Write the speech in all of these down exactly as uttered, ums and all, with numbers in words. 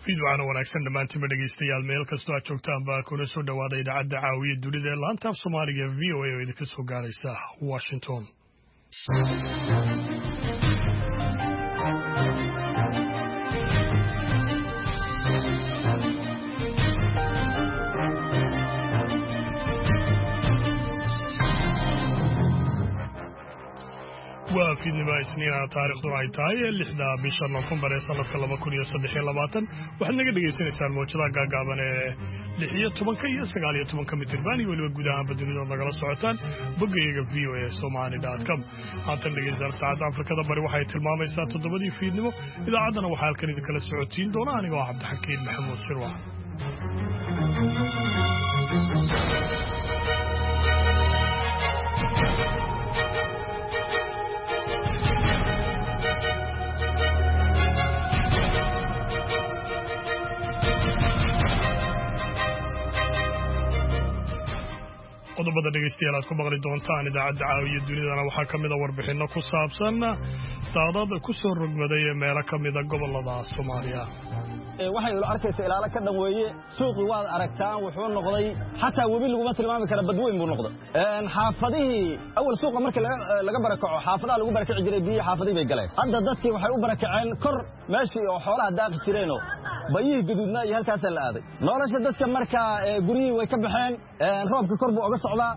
fiidwacana wanaagsan dhammaantiinba dhegaystayaal meel kastoo aad joogtaan baa kuna soo dhawaada idaacadda caawiya dunida ee laanta af soomaaliga v o a oo idinka soo gaaraysa washington. waa fiidnimo isniina taariikhdu ay tahay lixda bisha November ee sanadka laba kun iyo saddex iyo labaatan waxaad naga dhagaysanaysaan mowjadaha gaagaaban ee lix iyo tobanka iyo sagaal iyo tobanka mitirban iyo weliba guud ahaan dunida nagala socotaan boggayaga v o a somali dot com. haatan dhegaystayaal saacadda Afrikada bari waxay tilmaamaysaa toddobadii fiidnimo. idaacaddana waxaa halkan idinkala socotiin doona anigoo Cabdixakiin Maxamuud Shirwax. qodobada dhegaystayaal aad ku maqli doontaan idaacadda caawiya dunidana waxaa ka mid a warbixinno ku saabsan daadad ku soo rogmaday meelo ka mida gobollada Soomaaliya. waxay ula arkaysaa ilaala ka dhan weeye suuqii waad aragtaan wuxuu noqday xataa webi laguma tilmaami kara badweyn buu noqday. xaafadihii awal suuqa marka laga barakaco xaafadaha lagu barakaci jiray biyo xaafadii bay galeen. hadda dadkii waxay u barakaceen kor meeshii oo xoolaha daaqi jireenoo bayihii gaduudna iyo halkaas la aaday. nolosha dadka marka guriyii way ka baxeen, roobka kor buu uga socdaa.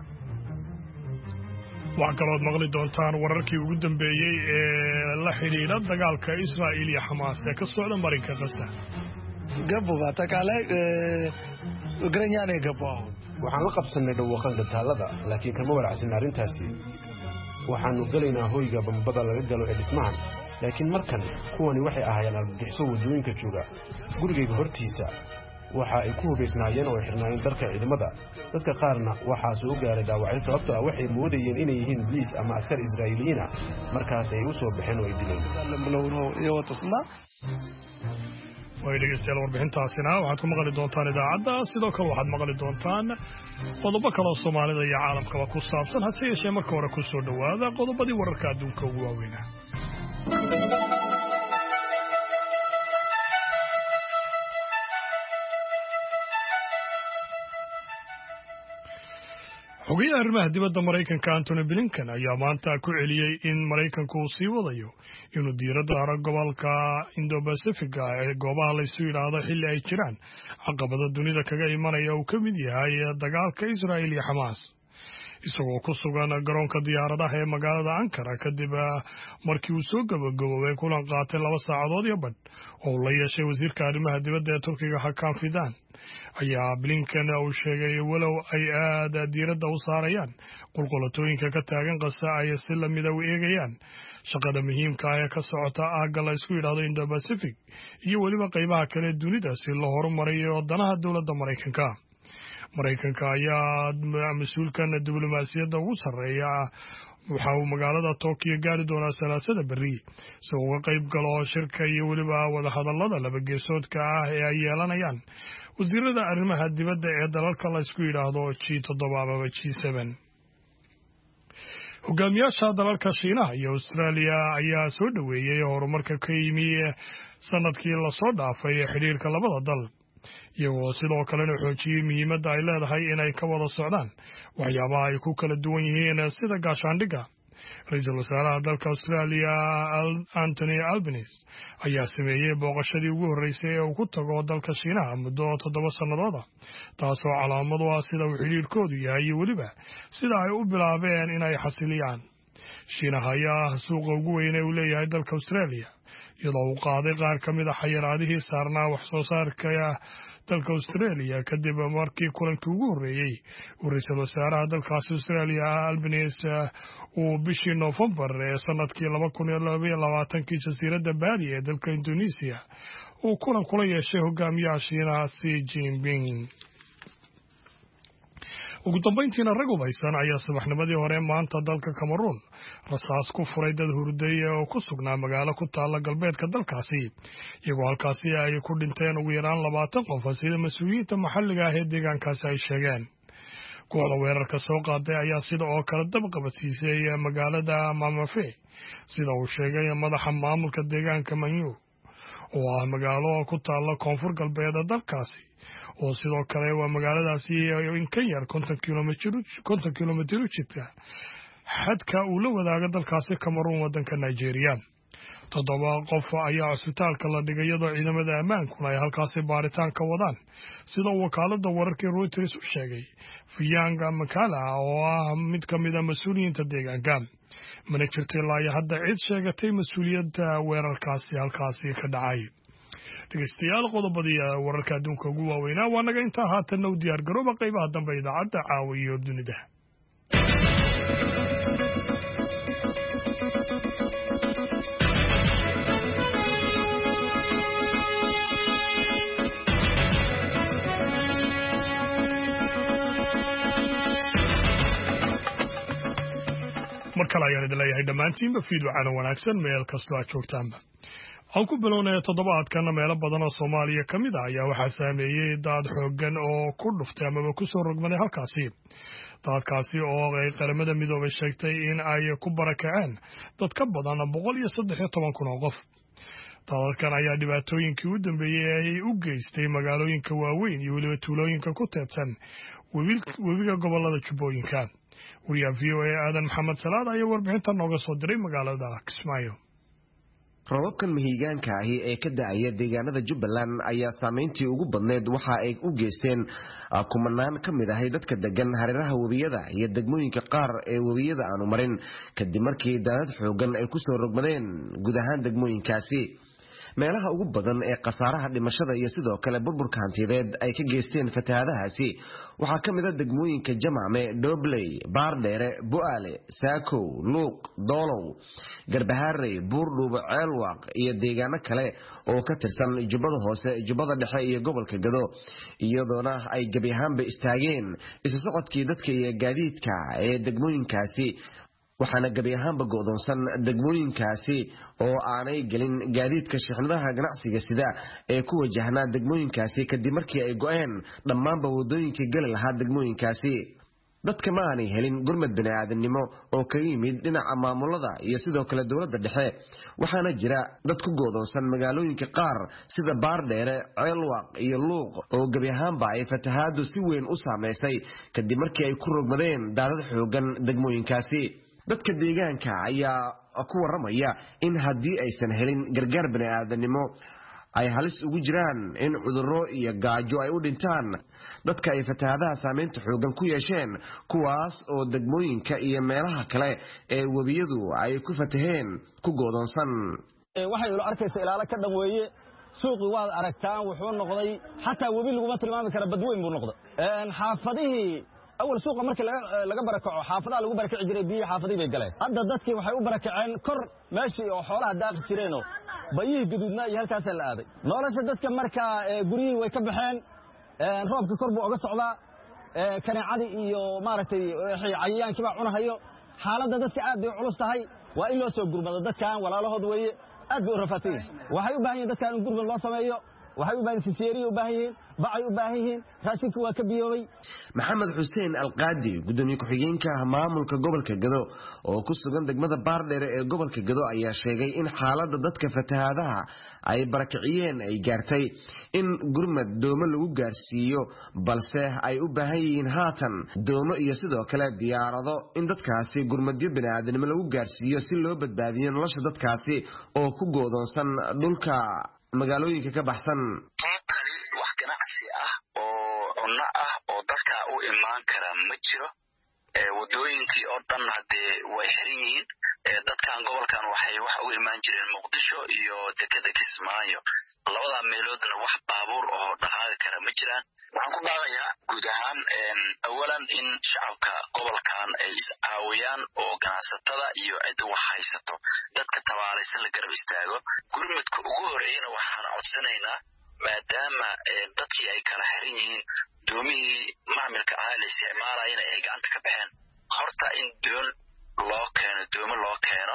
waxaa kaloo maqli doontaan wararkii ugu dambeeyey ee la xidhiidha dagaalka Israa'iil iyo Xamaas ee ka socda marinka Gaza. gaboba takale ugranyane gabow waxaan la qabsanay dhawaqan gataalada laakiin kama waracsan arrintaasi. waxaanu galaynaa hoyga bambada laga galo ee dhismahan, laakiin markan kuwani waxay ahaayeen argagixisyo wadooyinka jooga gurigayga hortiisa. waxa ay ku hubaysnaayeen oo xirnaayeen darka ciidamada. dadka qaarna waxaa soo gaaray dhaawacyo sababtoo ah waxay moodayeen inay yihiin biliis ama askar Israa'iiliyiin ah, markaas ay u soo baxeen oo ay dileen. way dhegaystayaal warbixintaasina waxaad ku maqli doontaan idaacadda. sidoo kale waxaad maqli doontaan qodobo kale oo Soomaalida iyo caalamkaba ku saabsan. hase yeeshee marka hore ku soo dhowaada qodobadii wararka adduunka ugu waaweynaa. xogayaha arrimaha dibadda Maraykanka Antony Blinken ayaa maanta ku celiyey in Maraykanku uu sii wadayo inuu diiradda saaro gobolka Indo-Pacific ee goobaha la isu yidhaahdo xilli ay jiraan caqabada dunida kaga imanaya uu ka mid yahay dagaalka Israa'iil iyo Xamaas. isagoo ku sugan garoonka diyaaradaha ee magaalada Ankara kadib markii uu soo gabagaboobay kulan qaatay laba saacadood iyo badh oo la yeeshay wasiirka arrimaha dibadda ee Turkiga Hakan Fidan, ayaa Blinken uu sheegay walow ay aad diiradda u saarayaan qulqulatooyinka ka taagan Gaza ay si la mid ah u eegayaan shaqada muhiimka ah ee ka socota aagga la isku yidhaahdo Indo-Pacific iyo weliba qaybaha kale ee dunida si loo horumariyo danaha dowladda Maraykanka. Maraykanka ayaa mas-uulkan diblomaasiyadda ugu sarreeya waxa uu magaalada Tokyo gaari doonaa salaasada berri si uu uga qayb galo shirka iyo weliba wadahadallada laba geesoodka ah ee ay yeelanayaan wasiirada arrimaha dibadda ee dalalka la isku yidhaahdo G toddoba ama G seven. hogaamiyaasha dalalka Shiinaha iyo Australia ayaa soo dhaweeyey horumarka ka yimi sanadkii la soo dhaafay ee xidhiirka labada dal, iyagoo sidoo kalena xoojiyey muhiimadda ay leedahay inay ka wada socdaan waxyaabaha ay ku kala duwan yihiin sida gaashaandhigga. ra-iisul wasaaraha dalka Australia Anthony Albanese ayaa sameeyey booqashadii ugu horreysay ee uu ku tago dalka Shiinaha muddo toddoba sannadood ah, taasoo calaamad u ah sida uu xidhiirkoodu yahay iyo weliba sida ay u bilaabeen inay xasiliyaan. Shiinaha ayaa ah suuqa ugu weyn ee uu leeyahay dalka Australia, iyadoo uu qaaday qaar ka mid a xayiraadihii saarnaa wax soo saarka dalka Australia kadib markii kulankii ugu horreeyey uu ra-iisul wasaaraha dalkaasi Australia Albanese uu bishii November ee sanadkii laba kun iyo laba iyo labaatankii jasiiradda Bali ee dalka Indonesia uu kulan kula yeeshay hogaamiyaha Shiinaha Xi Jinping. ugu dambayntiina rag hubaysan ayaa subaxnimadii hore maanta dalka Cameroon rasaas ku furay dad hurday oo ku sugnaa magaalo ku taalla galbeedka dalkaasi, iyagoo halkaasi ay ku dhinteen ugu yaraan labaatan qof sida mas-uuliyiinta maxalliga ah ee deegaankaasi ay sheegeen. kooxda weerarka soo qaaday ayaa sida oo kale dab qabadsiisay magaalada Mamafe, sida uu sheegay madaxa maamulka deegaanka Manyu. oo ah magaalo ku taalla koonfur galbeed dalkaasi oo sidoo kale waa magaaladaasi in ka yar konton kilomitir u jidka xadka uu la wadaaga dalkaasi Cameroon waddanka Nigeria. toddoba qof ayaa cusbitaalka la dhigay iyadoo ciidamada ammaankuna ay halkaasi baaritaan ka wadaan sida wakaaladda wararka Reuters u sheegay. Fiyanga Makala oo ah mid ka mid ah mas'uuliyiinta deegaanka mana jirto ilaa iyo hadda cid sheegatay mas'uuliyadda weerarkaasi halkaasi ka dhacay. dhegeystayaal qodobadii wararka adduunka ugu waaweynaa waa naga intaa haatan u diyaar garooba qaybaha dambe idaacadda caawiyo dunida. mar kale ayaan idin leeyahay dhammaantiinba fiidwacana wanaagsan meel kastoo aad joogtaanba. aan ku bilownay toddobaadkan meelo badan oo Soomaaliya ka mid ah ayaa waxaa saameeyay daad xooggan oo ku dhuftay amaba ku soo rogmaday halkaasi. daadkaasi oo ay qaramada midoobay sheegtay in ay ku barakaceen dad ka badan boqol iyo saddex iyo toban kun oo qof. daadkan ayaa dhibaatooyinkii u dambeeyay ay u geystay magaalooyinka waaweyn iyo weliba tuulooyinka ku teedsan webiga gobolada Jubbooyinka. wariyaha V O A Aadan Maxamed Salaad ayaa warbixinta nooga soo diray magaalada Kismaayo. roobabkan mihigaanka ahi ee ka da'aya deegaanada Jubbaland ayaa saameyntii ugu badneed waxa ay u geysteen kumanaan ka mid ah dadka degan hareeraha webiyada iyo degmooyinka qaar ee webiyada aanu marin kadib markii daadad xoogan ay ku soo rogmadeen guud ahaan degmooyinkaasi. meelaha ugu badan ee qasaaraha dhimashada iyo sidoo kale burburka hantiyadeed ay ka geysteen fatahaadahaasi waxaa ka mid ah degmooyinka Jamacme, Doobley, Baardheere, Bu'aale, Saakow, Luuq, Doolow, Garbaharey, Buurdhuubo, Ceelwaaq iyo deegaano kale oo ka tirsan Jubbada Hoose, Jubbada Dhexe iyo gobolka Gado, iyadoona ay gabi ahaanba istaageen isu socodkii dadka iyo gaadiidka ee degmooyinkaasi. waxaana gabi ahaanba go'doonsan degmooyinkaasi oo aanay gelin gaadiidka shixnadaha ganacsiga sida ee ku wajahnaa degmooyinkaasi kadib markii ay go'een dhammaanba wadooyinkii gali lahaa degmooyinkaasi. dadka ma aanay helin gurmad bini'aadanimo oo kaga yimid dhinaca maamulada iyo sidoo kale dowladda dhexe, waxaana jira dad ku go'doonsan magaalooyinka qaar sida Baardheere, Ceelwaaq iyo Luuq oo gabi ahaanba ay fatahaadu si weyn u saameysay kadib markii ay ku rogmadeen daadad xoogan degmooyinkaasi. dadka deegaanka ayaa ku waramaya in haddii aysan helin gargaar bini'aadanimo ay halis ugu jiraan in cudurro iyo gaajo ay u dhintaan dadka ay fatahaadaha saameynta xoogan ku yeesheen, kuwaas oo degmooyinka iyo meelaha kale ee webiyadu ay ku fataheen ku go'doonsan. waxay ula arkaysa ilaala ka dhan weeye suuqi waad aragtaan wuxuu noqday xataa webi laguma tilmaami kara badweyn buu noqday. xaafadihii أول سوق مركز لقى بركة حافظة لقى بركة عجري بيه حافظي بيجله هذا ضدك وحيو بركة عين كر ماشي وحولها داخل سيرينو بيه جدودنا يهالكاس الآذي نورش ضدك مركز جري ويكبحين نروب كربو أقص على كان عادي يو مارتي عيان كبا عنا هيو حالة ضدك عادي علوست هاي وإلا سوق جرب ضدك كان ولا له دوي أدو رفتيه وحيو باهي ضدك كان جرب الله سمايو waxay u baahan siseeri u baahan bacay u baahan yihiin raashinka waa ka biyoobay. Maxamed Xuseen Alqaadi gudoomiye ku-xigeenka maamulka gobolka Gado oo ku sugan degmada Baardheere ee gobolka Gado ayaa sheegay in xaaladda dadka fatahaadaha ay barakiciyeen ay gaartay in gurmad doomo lagu gaarsiiyo balse ay u baahan yihiin haatan doomo iyo sidoo kale diyaarado in dadkaasi gurmadyo bini'aadanimo lagu gaarsiiyo si loo badbaadiyo nolosha dadkaasi oo ku go'doonsan dhulka magaalooyinka ka baxsan. wax ganacsi ah oo cunno ah oo dadka u imaan kara ma jiro. wadooyinkii oo dhan hadee way xiran yihiin. dadkan gobolkan waxay wax u imaan jireen Muqdisho iyo dekada Kismaayo. labada meeloodna wax baabuur oo dhaqaaqi kara ma jiraan. waxaan ku baaqayaa guud ahaan awalan in shacabka gobolkan ay is caawiyaan oo ganacsatada iyo cid wax haysato dadka tabaalaysan la garab istaago. gurmadka ugu horeeyana waxaan codsanaynaa maadaama dadkii ay kala xiran yihiin doomihii maamulka ah la isticmaalayna ay gacanta ka baxeen horta in doon loo keeno doomo loo keeno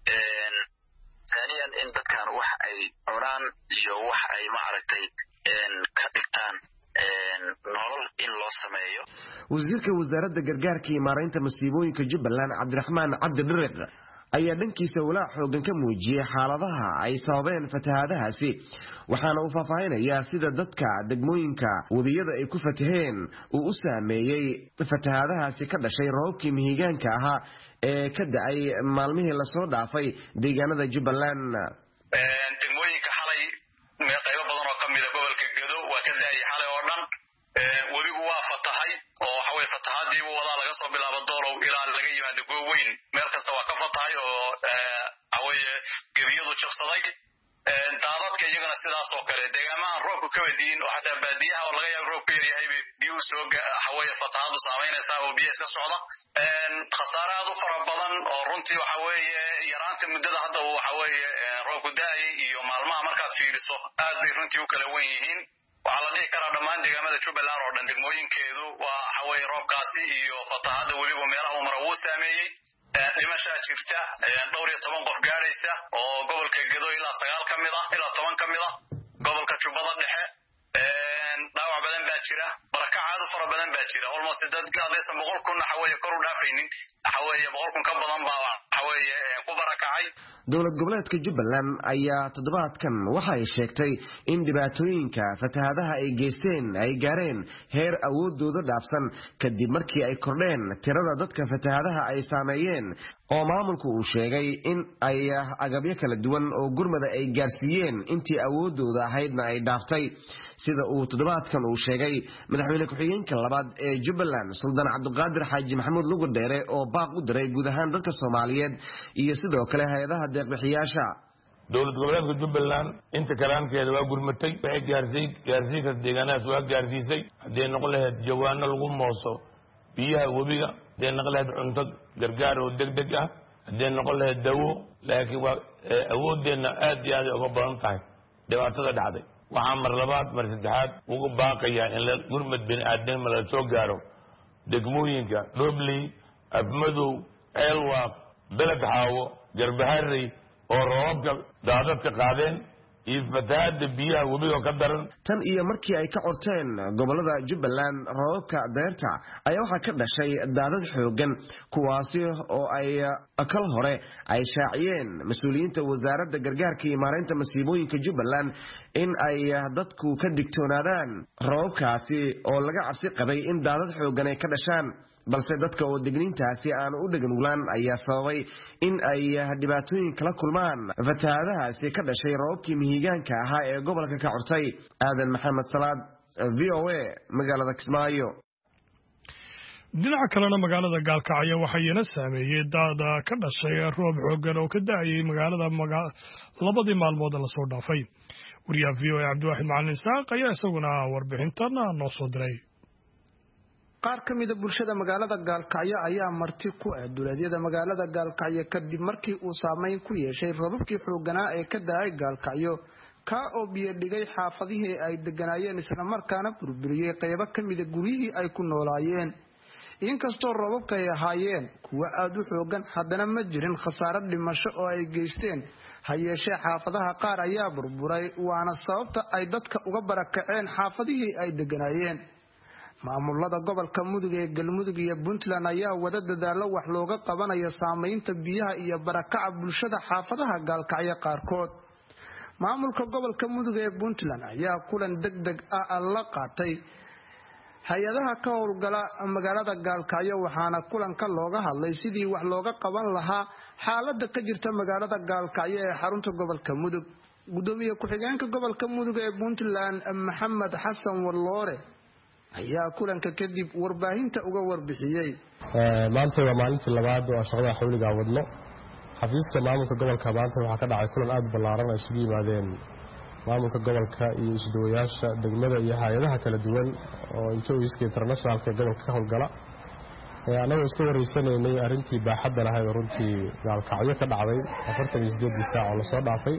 ثانيا in dadkan wax ay cunaan iyo wax ay ma aragtay ka dhigtaan nolol in loo sameeyo. wasiirka wasaaradda gargaarka iyo maareynta masiibooyinka Jubbaland Cabdiraxmaan Cabdi Dhiriq ayaa dhankiisa walaac xoogan ka muujiyay xaaladaha ay sababeen fatahaadahaasi waxaana uu faahfaahinayaa sida dadka degmooyinka webiyada ay ku fataheen uu u saameeyey fatahaadahaasi ka dhashay roobabkii mihigaanka ahaa ee ka da'ay maalmihii lasoo dhaafay deegaanada Jubbaland. degmooyinka xalay qaybo badan oo kamid ah gobolka Gedo waa ka da'ay xalay oo dhan webigu waa fatahay oo waxa way fatahaadii uu wada laga soo bilaabo Doolow ilaa laga yimaado Gooweyn meel kasta waa ka fatahay oo away gebiyadu jabsaday daadadka iyagana sidaas oo kale deegaamaha roobku ka wadiin oo xataa baadiyaha oo laga yaabo roobku yar yahay biyo soo haway fatahaadu saameynaysa oo biyo iska socda een khasaaraad u fara badan oo runtii waxa weeye yaraanta muddada hadda waxa weeye roobku daayay iyo maalmaha markaad fiiriso aad bay runtii u kala weyn yihiin waxa la dhihi karaa dhammaan deegaamada Jubbaland oo dhan degmooyinkeedu waa waxa weeye roobkaasi iyo fatahaada weliba meelaha uu maray uu saameeyay dhimasha jirta dhowr iyo toban qof gaaraysa oo gobolka Gedo ilaa sagaal ka mid ah ilaa toban ka mid ah gobolka Jubbada Dhexe dhaawac badan baa jira barakacaad fara badan baa jira almost dad gaadaysan boqol kun waxa weeye kor u dhaafaynin waxa weeye boqol kun ka badan baa waxa weeye ku barakacay. dowlad goboleedka Jubbaland ayaa toddobaadkan waxa ay sheegtay in dhibaatooyinka fatahaadaha ay geysteen ay gaareen heer awoodooda dhaafsan kadib markii ay kordheen tirada dadka fatahaadaha ay saameeyeen oo maamulku uu sheegay in ay agabyo kala duwan oo gurmada ay gaarsiiyeen intii awoodooda ahaydna ay dhaaftay sida uu toddobaadkan uu sheegay madaxweyne ku-xigeenka labaad ee Jubbaland Sultan Cabdiqaadir Xaaji Maxamuud Lugu Dheere oo baaq u diray guud ahaan dadka Soomaaliyeed iyo sidoo kale hay'adaha deeq-bixiyaasha. dowlad goboleedka Jubbaland inta kalaankeeda waa gurmatay waxay gaarsiisay gaarsiinka deegaanadaas waa gaarsiisay hadii noqon lahayd jawaano lagu mooso biyaha webiga hadii noqon lahayd cunto gargaar oo degdeg ah hadii noqon lahayd dawo laakiin waa awoodeena aad iyo aad uga badan tahay dhibaatada dhacday waxaan mar labaad mar saddexaad ugu baaqayaa in la gurmad bini'aadam la soo gaaro degmooyinka Dhobley Afmadow Elwaq Beled Haawo Garbaharey oo roobka daadadka qaadeen iyo fatahaada biyaha webiga ka daran tan iyo markii ay ka qorteen gobolada Jubbaland roobka deerta ayaa waxa ka dhashay daadad xoogan kuwaasi oo ay akal hore ay shaaciyeen mas'uuliyiinta wasaaradda gargaarka iyo maareynta masiibooyinka Jubbaland in ay dadku ka digtoonaadaan roobkaasi oo laga cabsi qabay in daadad xoogan ay ka dhashaan balse dadka oo degniintaasi aan u dhaganuglaan ayaa sababay in ay dhibaatooyin kala kulmaan fatahaadahaasi ka dhashay roobkii mihigaanka ahaa ee gobolka ka cortay. Aadan Maxamed Salaad V O A magaalada Kismaayo. dhinaca kalena magaalada Gaalkacyo waxaa yana saameeyay daad ka dhashay roob xooggan oo ka da'ayay magaalada labadii maalmood la soo dhaafay. wariyaha V O A Cabdiwaaxid Macalin Saaq ayaa isaguna warbixintan noo soo diray. qaar ka mid ah bulshada magaalada Gaalkacyo ayaa marti ku ah duleedyada magaalada Gaalkacyo kadib markii uu saameyn ku yeeshay roobabkii xoogganaa ee ka da'ay Gaalkacyo ka oo biyo dhigay xaafadihii ay deganaayeen isla markaana burburiyay qaybo ka mid ah guriyihii ay ku noolaayeen. inkastoo roobabka ay ahaayeen kuwa aad u xooggan haddana ma jirin khasaare dhimasho oo ay geysteen ha yeeshee xaafadaha qaar ayaa burburay waana sababta ay dadka uga barakaceen xaafadihii ay deganaayeen. maamulada gobolka Mudug ee Galmudug iyo Puntland ayaa wada dadaalo wax looga qabanayo saameynta biyaha iyo barakaca bulshada xaafadaha Gaalkacyo qaarkood. maamulka gobolka Mudug ee Puntland ayaa kulan degdeg ah la qaatay hay'adaha ka howlgala magaalada Gaalkacyo waxaana kulanka looga hadlay sidii wax looga qaban lahaa xaaladda ka jirta magaalada Gaalkacyo ee xarunta gobolka Mudug. gudoomiye ku-xigeenka gobolka Mudug ee Puntland Maxamed Xasan Walloore ayaa kulanka kadib warbaahinta uga warbixiyay. maanta waa maalintii labaad oo shaqada xawliga wadno xafiiska maamulka gobolka maanta waxa ka dhacay kulan aad ballaaran ay isugu yimaadeen maamulka gobolka iyo isdooyaasha degmada iyo hay'adaha kala duwan oo inta internationalka gobolka ka howlgala ee anagu iska wareysanay arrintii baaxadda lahayd runtii Gaalkacyo ka dhacday afartan iyo siddeed saac oo la soo dhaafay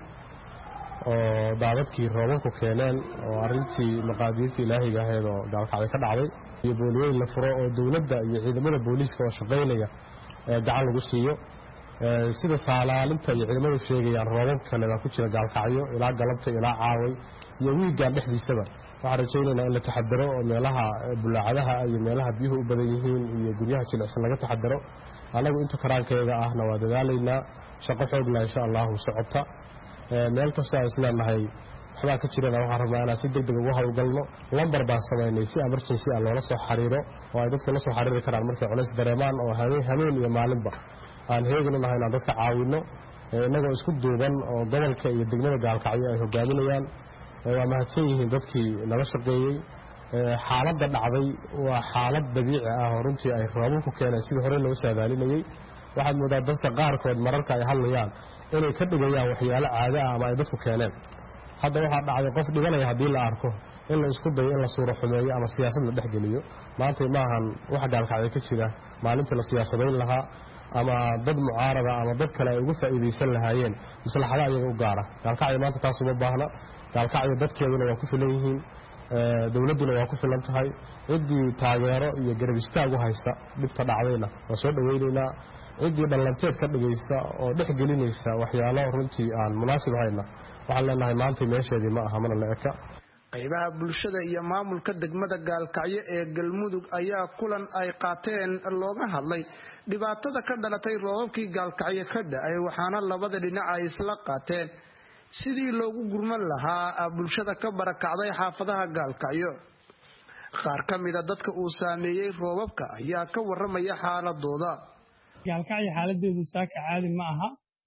oo daadadkii roobabku keeneen oo arrintii maqaadiirta ilaahiga ahayd oo Gaalkacyo ka dhacday iyo booliyeyn la furo oo dawladda iyo ciidamada booliiska oo shaqaynaya ee gacan lagu siiyo sida saalaalinta iyo ciidamadu sheegayaan roobab kale baa ku jira Gaalkacyo ilaa galabta ilaa caaway iyo wiigaan dhexdiisaba waxaan rajaynaynaa in la taxadaro oo meelaha bulaacadaha iyo meelaha biyuhu u badan yihiin iyo guryaha jilicsan laga taxadaro anagu inta karaankayga ahna waa dadaalaynaa shaqo xoog leh insha Allah socota meel kasta ay isleenahay waxba ka jirana waxaan rabnaa inaan si degdeg ugu hawlgalno lambar baan sameynay si emergency ah loola soo xariiro oo ay dadku la soo xariiri karaan markay culays dareemaan oo habeen habeen iyo maalinba aan heegan u nahay inaan dadka caawino inagoo isku duuban oo gobolka iyo degmada Gaalkacyo ay hogaaminayaan waa mahadsan yihiin dadkii nala shaqeeyay xaaladda dhacday waa xaalad dabiici ah oo runtii ay roobku keeneen sidii hore loo saadaalinayay waxaad moodaa dadka qaarkood mararka ay hadlayaan inay ka dhigayaan waxyaalo caado ah ama ay dadku keeneen hadda waxaa dhacday qof dhibanaya haddii la arko in la isku dayo in la suuro xumeeyo ama siyaasad la dhex geliyo maanta maahan wax Gaalkacyo ka jira maalintii la siyaasadayn lahaa ama dad mucaarada ama dad kale ay ugu faa'iideysan lahaayeen maslaxada ayaga u gaara Gaalkacyo maanta taas uma baahna Gaalkacyo dadkeeduna waa ku filan yihiin dawladuna waa ku filan tahay cidii taageero iyo garab istaag u haysta dhibta dhacdayna waa soo dhaweynaynaa cidii dhalanteed ka dhigaysa oo dhex gelinaysa waxyaalo runtii aan munaasib hayna waxaan leenahay maanta meesheedii ma aha mana la eka qaybaha bulshada iyo maamulka degmada Gaalkacyo ee Galmudug ayaa kulan ay qaateen looga hadlay dhibaatada ka dhalatay roobabkii Gaalkacyo ka da'ay waxaana labada dhinac ay isla qaateen sidii loogu gurman lahaa bulshada ka barakacday xaafadaha Gaalkacyo qaar kamid ah dadka uu saameeyay roobabka ayaa ka waramaya xaaladooda Gaalkacyo xaaladeedu saaka caadi ma aha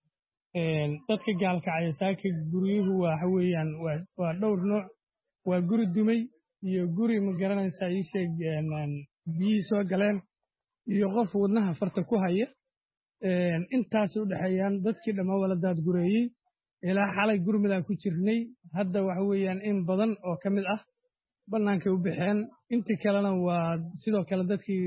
een dadka Gaalkacyo saaka guriyuhu waxa weeyaan waa dhowr nooc waa guri dumay iyo guri ma garanaysa ay sheegeen biyo soo galeen iyo qof wadnaha farta ku haya een intaas u dhaxayaan dadkii dhama waladaad gureeyay ilaa xalay gurmada ku jirnay hadda waxa weeyaan in badan oo kamid ah banaanka u bixeen intii kalena waa sidoo kale dadkii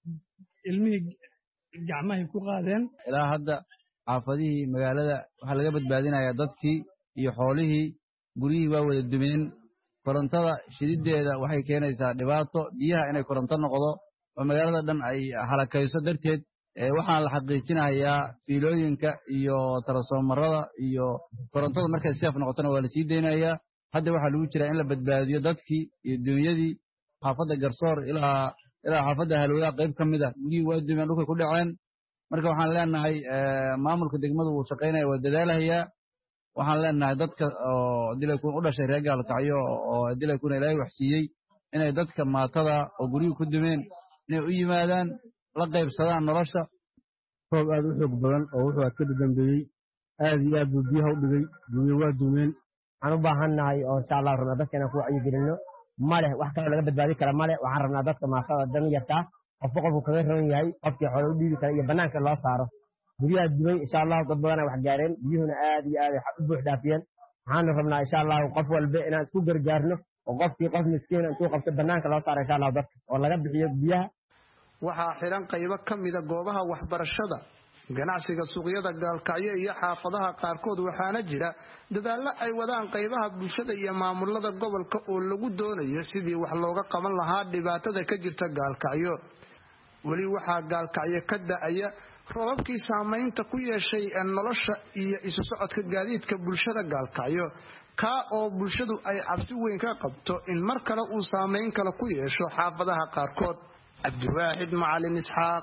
ilmihii gacmaha ku qaadeen ilaa hadda xaafadihii magaalada waxa laga badbaadinayaa dadkii iyo xoolihii guriyihii waa wada dumeen korontada shidideeda waxay keenaysaa dhibaato biyaha inay koronto noqdo oo magaalada dhan ay halakayso darteed waxaan la xaqiijinayaa fiilooyinka iyo transformerada iyo korontada markay seef noqotona waa la sii deynayaa hadda waxaa lagu jiraa in la badbaadiyo dadkii iyo dunyadii xaafadda Garsoor ilaa ilaa xaafadda Halwada qayb kamid ah guriyihii waa dumeen dhulka ku dhaceen marka waxaan leenahay maamulka degmadu uu shaqeynaya waa dadaalayaa waxaan leenahay dadka oo dilay ku u dhashay reer Gaalkacyo oo dilay ku Ilaahay wax siiyay inay dadka maatada oo guriga ku dumeen inay u yimaadaan la qaybsadaan nolosha roob aad u xoog badan oo wuxuu aad ka dambeeyay aad iyo aad biyaha u dhigay guriga waa dumeen waxaan u baahannahay oo insha Allah rabna dadka inaan ku wacyi gelino male wax kale laga badbaadi kara male waxaan rabnaa dadka maatada dan yarta qof qofku kaga roon yahay qofkii xoolo u dhiibi kara iyo banaanka loo saaro guriga dumay insha Allah dad badan wax gaareen biyuhuna aad iyo aad u buux dhaafiyeen waxaan rabnaa insha Allah qof walba inaan isku gargaarno oo qofkii qof miskiin intuu qabto banaanka loo saaro insha Allah dadka oo laga bixiyo biyaha waxaa xiran qaybo kamid ah goobaha waxbarashada ganacsiga suuqyada Gaalkacyo iyo xaafadaha qaarkood waxaana jira dadaalo ay wadaan qaybaha bulshada iyo maamulada gobolka oo lagu doonayo sidii wax looga qaban lahaa dhibaatada ka jirta Gaalkacyo wali waxaa Gaalkacyo ka da'aya roobabkii saameynta ku yeeshay nolosha iyo isu socodka gaadiidka bulshada Gaalkacyo ka oo bulshadu ay cabsi weyn ka qabto in mar kale uu saameyn kale ku yeesho xaafadaha qaarkood Abdiwaahid Macalin Isxaaq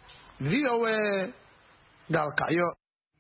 V O A Gaalkacyo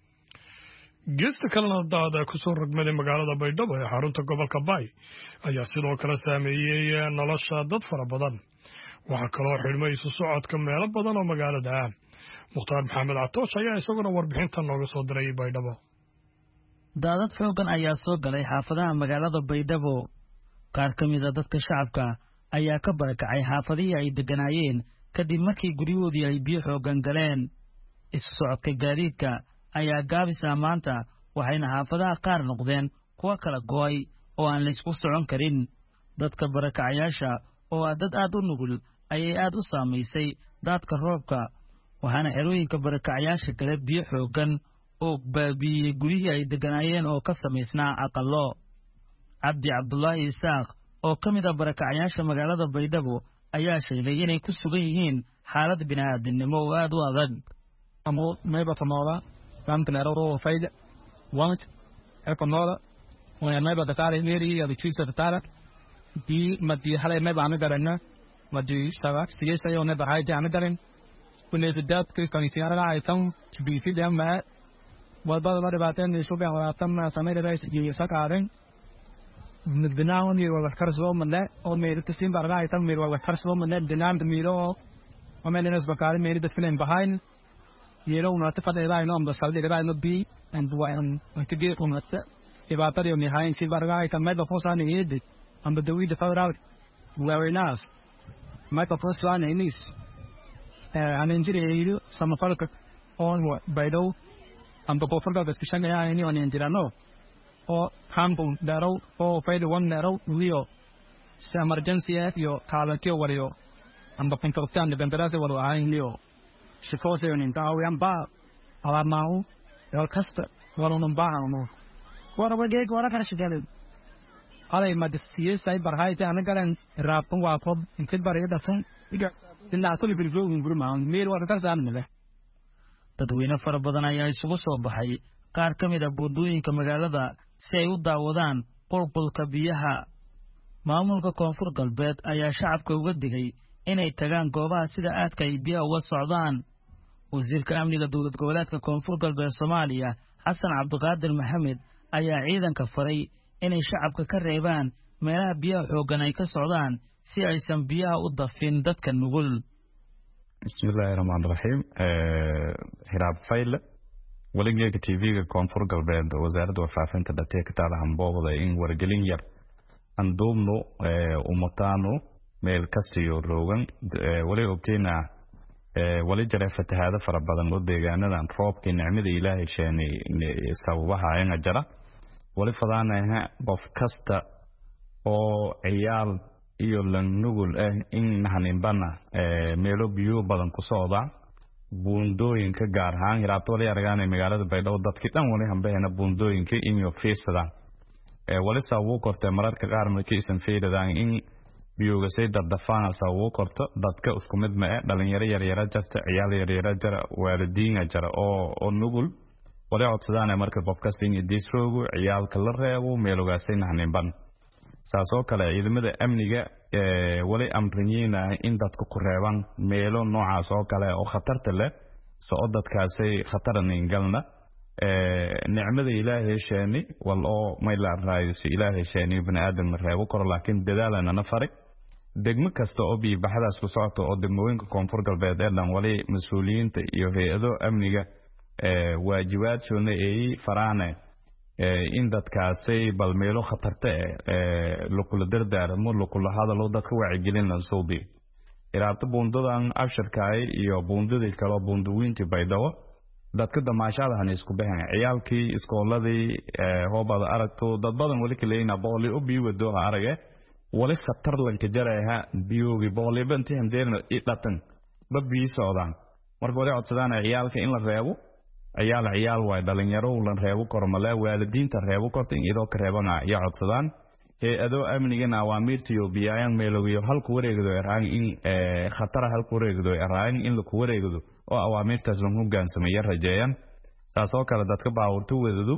geesta kalena daada ku soo rogmaday magaalada Baydhabo ee xarunta gobolka Bay ayaa sidoo kale saameeyay nolosha dad fara badan waxa kale oo xidhmay isu socodka meelo badan oo magaalada ah Muxtaar Maxamed Catoosh ayaa isaguna warbixinta nooga soo diray Baydhabo daadad xoogan ayaa soo galay xaafadaha magaalada Baydhabo qaar kamid ah dadka shacabka ayaa ka barakacay xaafadihii ay deganaayeen kadib markii guryahoodii ay biyo xoogan galeen isu socodka gaadiidka ayaa gaabisa maanta waxayna xaafadaha qaar noqdeen kuwa kala go'ay oo aan la isku socon karin dadka barakacayaasha oo ah dad aad u nugul ayay aad u saamaysay daadka roobka waxaana xerooyinka barakacayaasha kale biyo xoogan oo baabiiyey gurihii ay deganaayeen oo ka samaysnaa aqallo cabdi cabdulaahi isaaq oo ka mid ah barakacayaasha magaalada Baydhabo ayaa sheegay inay ku sugan yihiin xaalad bini'aadanimo oo aad u adag amo mayba tanola kantanero fayda want econola wana mayba datare meri ya bichisa datara di madi halay mayba anu garana madi shaba siyasa yo mayba hayde anu garan ونزداد كيس كان يصير على عيتهم بيفيد لهم والبعض بعد بعدين يشوف يعني عيتهم سمير رئيس يساق عارين من البناء مير والكرس لهم من لا أو مير تسليم بعد عيتهم مير والكرس لهم من لا البناء ميرو وما لنا سبق عارين مير دفنين بهاين يرون نتفق إلى إنهم بس هذا إلى إنه بي and وين كبير ومت إذا ترى يوم نهاية سير بعد عيتهم ما بفوز عن يد أم بدوي دفعوا out very nice ما بفوز عن إنيس أنا إنجيل يلو سام فرق on what بيدو أم بفوز عن بس كشان يعني أنا إنجيل أنو أو كامبون دارو أو فيد وان دارو ليو سامرجنسيات يو كالتيو وريو أم بفين كرتان لبنبرازي ورو عين ليو شكوزي ونينتاو يامبا على ماو يو كسب ورو نباعو ورا بجيك ورا كرشجال على ما دستيس ساي برهاي تانا كان رابون وافض إنكد بريه دفن إذا إن أصلي بالجو من برمان ميل ورا كرزان مله dadweyne fara badan ayaa isugu soo baxay qaar ka mid ah buundooyinka magaalada si ay u daawadaan qulqulka biyaha maamulka koonfur galbeed ayaa shacabka uga digay inay tagaan goobaha sida aadka ay biyaha uga socdaan wasiirka amniga dowlad goboleedka koonfur galbeed Soomaaliya Xasan Cabdiqaadir Maxamed ayaa ciidanka faray inay shacabka ka reebaan meelaha biyaha xoogan ay ka socdaan si aysan biyaha u dafin dadka nugul bismillaahi rahmaani rahiim ee hiraab fayl waligeega T V-ga koonfur galbeed wasaaradda warfaafinta dhatay ka taala hanboobada in wargelin yar andoomno ee umataano meel kastiyo roogan wali ogteena ee wali jare fatahaada fara badan oo deegaanadan roobka nicmada Ilaahay sheeni sababaha ayna jara wali fadaanaha qof kasta oo ciyaal iyo lan nugul ah in nahanin bana ee meelo biyo badan ku socda buundooyinka gaar ahaan hiraabto wali aragana magaalada Baydhabo dadkii dhan wali hanbeena buundooyinka iyo fiisada ee wali sawu kortay mararka qaar markii isan fiiradaan in biyoga say dadafaan sawu korto dadka isku mid ma ah dhalinyaro yar yar jirta ciyaal yar yar jira waalidiin jira oo oo nugul wali codsadaan marka qofka siin disroogu ciyaalka la reebo meelogaasay nahanin ban saasoo kale ciidamada amniga ee wali amriyayna in dadku ku reebaan meelo noocaas oo kale oo khatarta leh soo dadkaasay khataran galna ee nicmada Ilaahay sheeni wal oo mayla raayis Ilaahay sheeni ibn aadam reebo kor laakiin dadaalana nafari degmo kasta oo bi baxdaas ku socoto oo degmooyinka koonfur galbeed ee dhan wali mas'uuliyiinta iyo hay'ado amniga ee waajibaad shone ay faraane in dadkaasay bal meelo khatarta ee lukula dardaarmo lukula hadalo dadka wacyigelin la soo bi iraabta buundadan abshirkaay iyo buundadii kale buundooyinta Baydhabo dadka damaashadahan isku baxeen ciyaalkii iskooladii hoobada aragto dad badan wali kaleeyna booli u biyo wado arage wali khatar lanka jareeha biyogi booli bantii handeerna idatan babii socdaan marka wali codsadaan ciyaalka in la reebo ciyaal ciyaal way dhalinyaro u lan reebo kormala waalidiinta reebo kortin idoo ka reebana ya codsadaan ee adoo amnigana awaamirta iyo biyayaan meelogiyo halku wareegdo eraan in khatar halku wareegdo eraan in la ku wareegdo oo awaamirtaas lagu hogaansameeyo rajeeyaan saasoo kale dadka baawurtu wadadu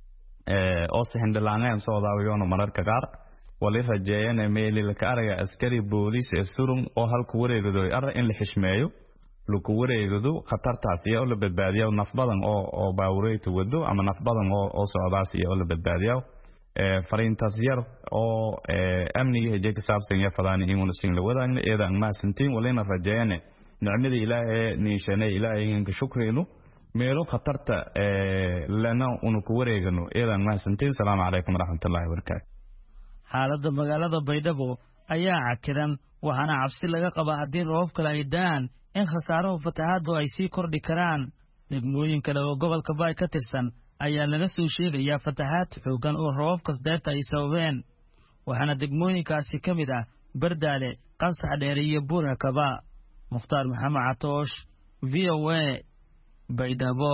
ee oo sahandalaaneen soo daawayoon mararka qaar wali rajeeyaan meeli la ka araga askari booliis ee surun oo halku wareegdo ara in la xishmeeyo luku wareegado khatartaas iyo la badbaadiyo naf badan oo oo baawreeto wado ama naf badan oo oo socdaas iyo la badbaadiyo ee fariintaas yar oo ee amniga heje ka saabsan ya fadaan in uu siin la wadaan eedan ma santiin walina rajeeyane nicmada Ilaahay niishanay Ilaahay in ka shukreeno meelo khatarta ee lana uu ku wareegano eedan ma santiin salaamu alaykum raxmatullaahi wa barakaatuh xaaladda magaalada Baydhabo ayaa cakiran waxaana cabsi laga qabaa haddii roob kale ay daan in khasaaraha fatahaadu ay sii kordhi karaan degmooyin kale oo gobolka Baay ka tirsan ayaa laga soo sheegayaa fatahaad xoogan oo roobabka deerta ay sababeen waxaana degmooyinkaasi ka mid ah Bardaale Qansax Dheere iyo Buurakaba Mukhtaar Maxamed Catoosh V O A Baydhabo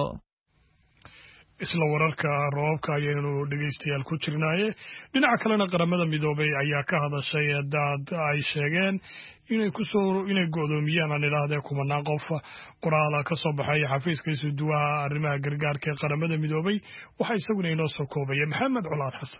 isla wararka roobka ayaynu dhageystayaal ku jirnaaye dhinaca kalena qaramada midoobay ayaa ka hadashay dad ay sheegeen inay ku soo inay go'doomiyaan aan ilaahdee kumanaan qof qoraal ka soo baxay xafiiska isuduwaha arrimaha gargaarka ee qaramada midoobay waxa isaguna inoo soo koobaya Maxamed Culaad Xasan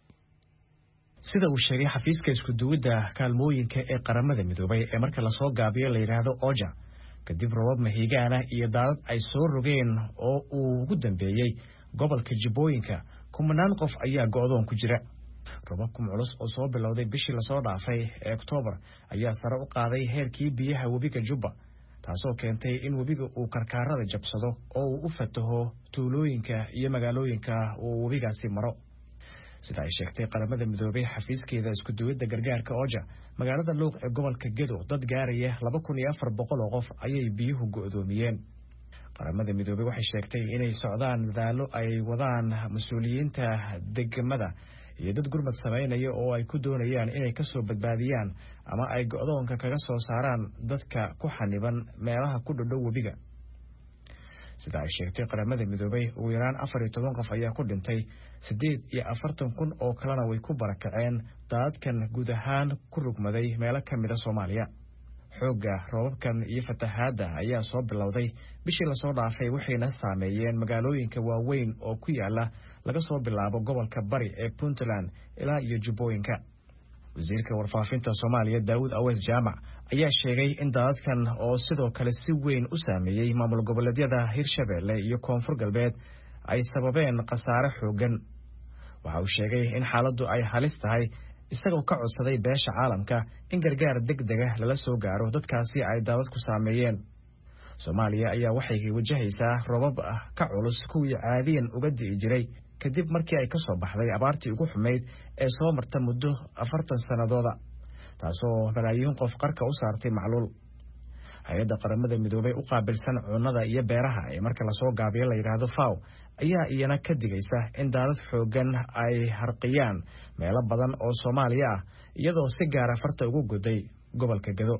sida uu sheegay xafiiska isku duwidda kaalmooyinka ee qaramada midoobay ee marka la soo gaabiyo la yiraahdo O J A kadib roobab mahiigaana iyo daadad ay soo rogeen oo uu ugu dambeeyey gobolka Jubbooyinka. kumanaan qof ayaa go'doon ku jira. roobabka culus oo soo bilowday bishii lasoo dhaafay ee Oktoobar ayaa sare u qaaday heerkii biyaha webiga Jubba, taasoo keentay in webiga uu karkaarada jabsado oo uu u fataho tuulooyinka iyo magaalooyinka uu webigaasi maro. sida ay sheegtay qaramada midoobay xafiiskeeda isku duwidda gargaarka Oja, magaalada Luuq ee gobolka Gedo dad gaaraya laba kun iyo afar boqol oo qof ayay biyuhu go'doomiyeen. qaramada midoobay waxay sheegtay inay socdaan dadaalo ay wadaan mas'uuliyiinta degmada iyo dad gurmad sameynaya oo ay ku doonayaan inay ka soo badbaadiyaan ama ay go'doonka kaga soo saaraan dadka ku xaniban meelaha ku dhow webiga. sida ay sheegtay qaramada midoobay ugu yaraan afar iyo toban qof ayaa ku dhintay, siddeed iyo afartan kun oo kalena way ku barakaceen daadadkan guud ahaan ku rugmaday meelo ka mid ah Soomaaliya. xoogga roobabkan iyo fatahaadda ayaa soo bilowday bishii lasoo dhaafay waxayna saameeyeen magaalooyinka waaweyn oo ku yaala laga soo bilaabo gobolka Bari ee Puntland ilaa iyo Jubbooyinka. wasiirka warfaafinta Soomaaliya Daawud Aweys Jaamac ayaa sheegay in daadadkan oo sidoo kale si weyn u saameeyay maamul goboleedyada Hirshabelle iyo Koonfur Galbeed ay sababeen khasaare xoogan. waxa uu sheegay in xaaladdu ay halis tahay, isagoo ka codsaday beesha caalamka in gargaar degdeg ah lala soo gaaro dadkaasi ay daadad ku saameeyeen. Soomaaliya ayaa waxay wajahaysaa roobab ah ka culus kuwii caadiyan uga di'i jiray kadib markii ay ka soo baxday abaartii ugu xumeyd ee soo marta muddo afartan sanadooda, taasoo malaayiin qof qarka u saartay macluul. hay-adda qaramada midoobay u qaabilsan cunnada iyo beeraha ee marka lasoo gaabiyo la yidhaahdo F A O ayaa iyana ka digaysa in daadad xoogan ay harqiyaan meelo badan oo Soomaaliya ah, iyadoo si gaara farta ugu goday gobolka Gedo.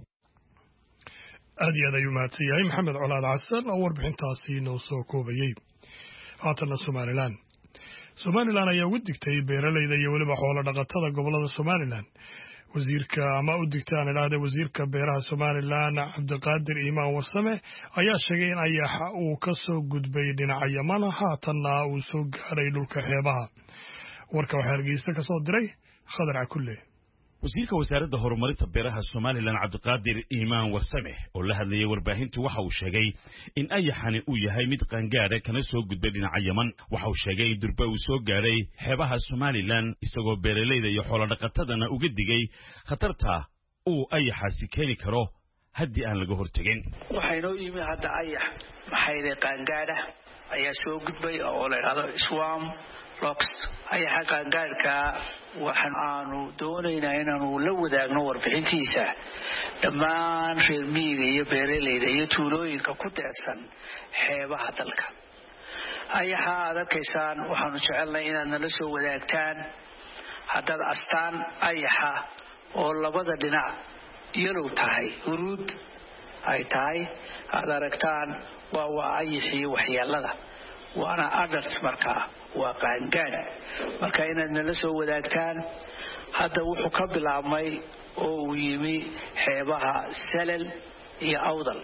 aad iyo aad ayuu mahadsan yahay Maxamed Colaad Xasan oo warbixintaasi noo soo koobayey. haatana Somaliland Somaliland ayaa ugu digtay beeralayda iyo weliba xoolo dhaqatada gobolada Somaliland. wasiirka ama u digtaan ilaahda wasiirka beeraha Somaliland Cabdiqaadir Iimaan Warsame ayaa sheegay in ayaxa uu ka soo gudbay dhinaca Yaman, haatanna uu soo gaaray dhulka xeebaha. warka waxaa Hargeysa ka soo diray Khadar Cakulle. wasiirka wasaaradda horumarinta beeraha Somaliland Cabdiqaadir Iimaan Warsame oo la hadlayay warbaahintu waxa uu sheegay in ayaxani uu yahay mid qaangaadha kana soo gudbay dhinaca Yaman. waxa uu sheegay in durba uu soo gaaray xeebaha Somaliland, isagoo beeralayda iyo xoolo dhaqatadana uga digay khatarta uu ayaxaasi keeni karo haddii aan laga hortagin. waxaynoo yimi hadda ayax maxayde qaangaadha ayaa soo gudbay oo la yidhaahdo Swam Lox. ayaxa qaangaadhka waxaan aanu doonaynaa inaanu la wadaagno warbixintiisa dhammaan reer miyiga iyo beeralayda iyo tuulooyinka ku teedsan xeebaha dalka. ayaxa aad arkaysaan waxaanu jecelnahay inaad nala soo wadaagtaan haddaad astaan ayaxa oo labada dhinac yalow tahay, huruud ay tahay, aad aragtaan waa waa ayaxii waxyeelada, waana adult markaa waa qaangaadh. marka inaad nala soo wadaagtaan. hadda wuxuu ka bilaabmay oo uu yimi xeebaha Salal iyo Awdal,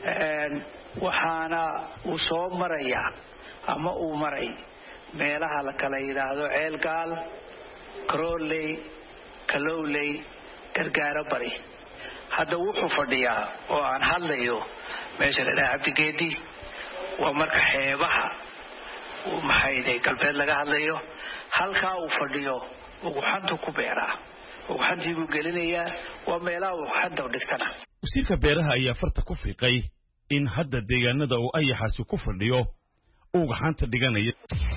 waxaana uu soo marayaa ama uu maray meelaha la kala yidhaahdo Ceelgaal, Karooley, Kalowley, Gargaaro Bari. hadda wuxuu fadhiyaa oo aan hadlayo meesha la yidhaahdo Cabdigeedi, waa marka xeebaha maxayday galbeed laga hadlayo. halkaa uu fadhiyo uguxantu ku beeraa, uguxantii buu gelinayaa, waa meelaha uguxanta dhigtana. wasiirka beeraha ayaa farta ku fiiqay in hadda deegaanada uu ayaxaasi ku fadhiyo uguxanta dhiganaya.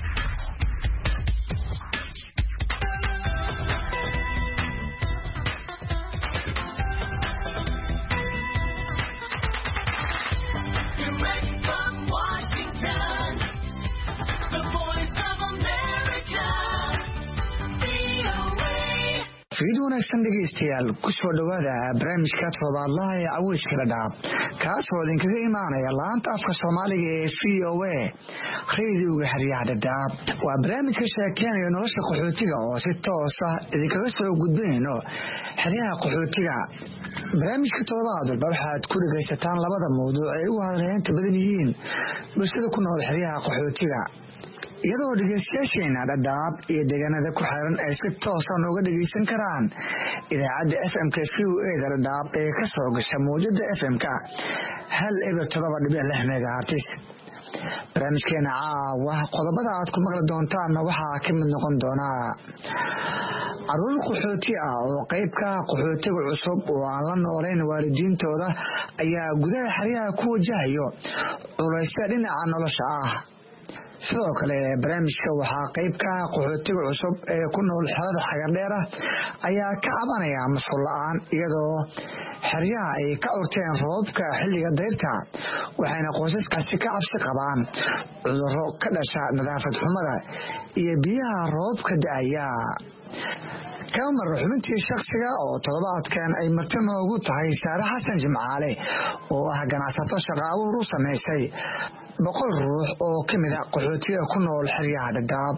fiid wanaagsan dhegaystayaal, ku soo dhowaada barnaamijka toddobaadlaha ee Caweyska Dhadhaab, kaasoo idinkaga imaanaya laanta afka Soomaaliga ee V O A raadiyoga xeryaha Dhadhaab. waa barnaamij ka sheekeynaya nolosha qaxootiga oo si toos ah idinkaga soo gudbinayno xeryaha qaxootiga. barnaamijka toddobaad walba waxaad ku dhegaysataan labada mawduuc ay ugu hadalhaynta badan yihiin bulshada ku nool xeryaha qaxootiga. iyadoo dhegeystayaasheena dhadhaab iyo deegaanada ku xiran ay si toosan uga dhegeysan karaan idaacadda f m-ka v o e da dhadhaab ee ka soo gasha mawjada f m-ka hal eber todoba dhibic lix megahertis. barnaamijkeena caawa qodobada aad ku maqli doontaanna waxaa ka mid noqon doonaa caruur qaxooti ah oo qayb ka ah qaxootiga cusub oo aan la noolayn waalidiintooda ayaa gudaha xeryaha ku wajahayo culaysya dhinaca nolosha ah. sidoo kale barnaamijka waxaa qayb ka ah qaxootiga cusub ee ku nool xerada xagardheer ah ayaa ka cabanaya mas'uul la'aan iyadoo xeryaha ay ka urteen roobka xilliga dayrta waxayna qoysaskaasi ka cabsi qabaan cudurro ka dhasha nadaafad xumada iyo biyaha roobka da'aya. kamar xubintii shakhsiga oo toddobaadkan ay marti noogu tahay saare xasan jimcaale oo ah ganacsato shaqo abuur u samaysay boqol ruux oo ka mid ah qaxootiga ku nool xeryaha dhadhaab.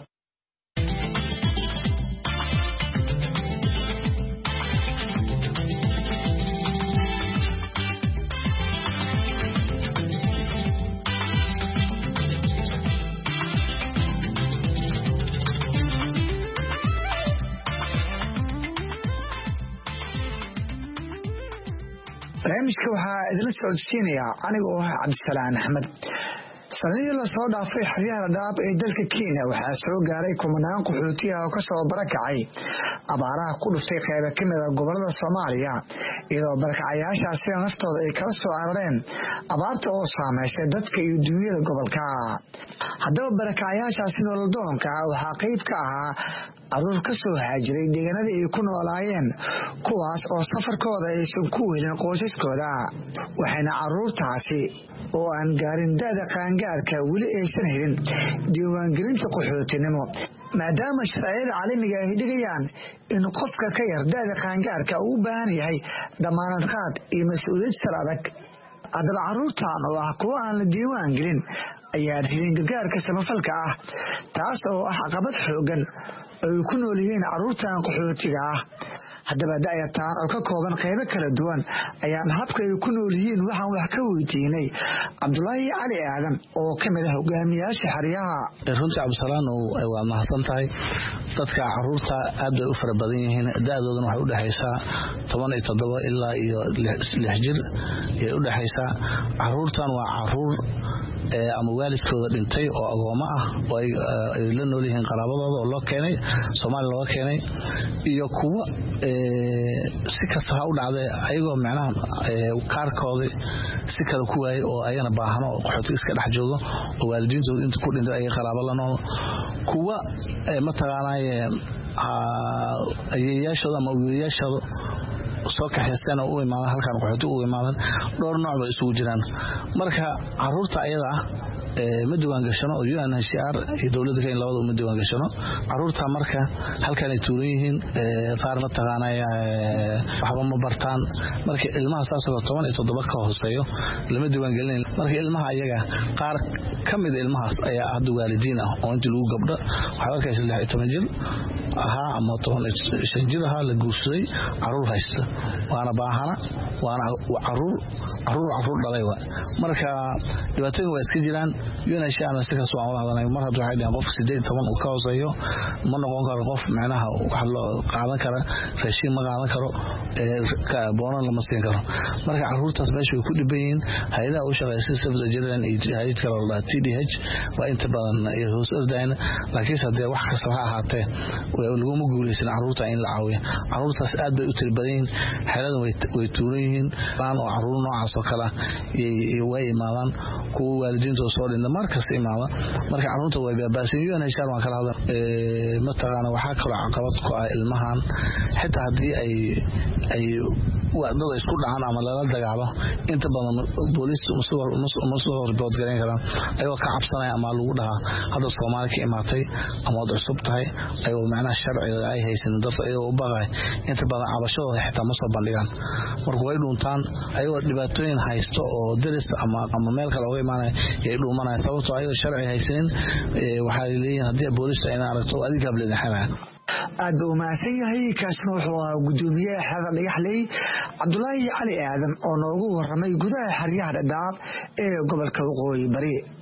barnaamijka waxaa idinla socodsiinayaa aniga oo ah cabdisalaan axmed. sanadii lasoo dhaafay xeryaha dhadhaab ee dalka kenya waxaa soo gaaray kumanaan qaxootiya oo kasoo barakacay abaaraha ku dhuftay qayba ka mid a gobolada soomaaliya iyadoo barakacayaashaasina naftooda ay kala soo carareen abaarta oo saameysay dadka iyo duunyada gobolka. haddaba barakacayaashaasi nololdoonka waxaa qayb ka ahaa caruur ka soo haajiray deegaanadii ay ku noolaayeen kuwaas oo safarkooda aysan ku wehelin qoysaskooda waxayna caruurtaasi oo aan gaarin da'da qaangaarka weli aysan helin diiwaangelinta qaxootinimo maadaama sharciyada caalamiga ay dhigayaan in qofka ka yar da'da qaangaarka uu u baahan yahay damaanad qaad iyo mas-uuliyad sal adag. haddaba caruurtan oo ah kuwo aan la diiwaan gelin ayaan helin gargaarka samafalka ah taas oo ah caqabad xoogan ay ku nool yihiin caruurtan qaxootiga ah. haddaba da'yartaan oo ka kooban qaybo kala duwan ayaan habka ay ku nool yihiin waxaan wax ka weydiinay cabdulaahi cali aadan oo ka mid ah hogaamiyaasha xeryaha. runtii cabdisalaan waa mahadsan tahay. dadka caruurta aad bay u fara badan yihiin, da'doodana waxay u dhexaysaa toban iyo toddoba ilaa iyo lix jir ayay u dhexaysaa. caruurtan waa caruur ama waalidkooda dhintay oo agoommo ah oo ay la nool yihiin qaraabadooda oo loo keenay Soomaaliya looga keenay iyo kuwa si kasta ha u dhacday ayagoo macnaha kaarkooda si kale ku waayay oo ayana baahano oo qaxooti iska dhex joogo oo waalidiintooda inta ku dhintay ay qaraabo la nool kuwa ma taqaanaaye ayeeyaashooda ama wiilashood soo kaxaystaan oo u imaadaan halkan qaxooti u imaadaan dhowr nooc bay isugu jiraan. marka caruurta ayada ah ma diiwaan gashano oo U N H C R iyo dawladda Kenya labada ma diiwaan gashano. caruurta marka halkan ay tuuran yihiin qaar ma taqaanaya waxba ma bartaan. marka ilmaha saasoo toban iyo toddoba ka hooseeyo lama diiwaan gelin. marka ilmaha ayaga qaar kamid ilmahaas ayaa hadda waalidiin ah oo intii lagu gabdho waxa arkaysa lix iyo toban jir aha ama toban iyo shan jir aha la guursaday caruur haysta waana baahana waana caruur caruur caruur dhalay waa. marka dhibaatooyin waa iska jiraan. U N H C R si kaas waa wadaanay mar hadda waxay dhaheen qof sideed iyo toban uu ka hooseeyo ma noqon karo qof macnaha wax loo qaadan kara raashin ma qaadan karo ka boonan lama siin karo. marka caruurtaas meesha way ku dhiban yihiin. hay'adaha u shaqeeya sida jiraan iyo hay'ad kale oo T D H waa inta badan ay hoos ordayna laakiin hadee wax kasta ha ahaatee laguma guuleysan caruurta in la caawiyo. caruurtaas aad bay u tirbadan xaalada way tuuran yihiin baan oo caruur noocaas oo kala way imaadaan kuwa waalidiintooda soo dhinta markas imaada. marka caruurta way baabaaseen. U N H C R waa kala hadal ee ma taqaana waxa kale caqabad ku ah ilmahan xitaa hadii ay ay wadada isku dhacaan ama la dagaalo inta badan booliis ma soo report gareyn karaan ayuu ka cabsanaya ama lagu dhahaa hadda Soomaaliya ka imaatay ama wad cusub tahay ayuu macnaha sharciga ay haysan dadka ayuu u baqay inta badan cabashadooda xitaa ma soo bandhigaan. marka way dhuntaan ayuu dhibaatooyin haysto oo daris ama ama meel kale uga imaanay ay dhuumanay sababtoo ayuu sharci haysan waxa leeyahay hadii booliis ay aragto adiga hableed xamaa aad buu mahadsan yahay. kaasna wuxuu ahaa gudoomiyaha xerada Dhagaxley Cabdulaahi Cali Aadan oo noogu waramay gudaha xeryaha Dhadhaab ee gobolka Waqooyi Bari.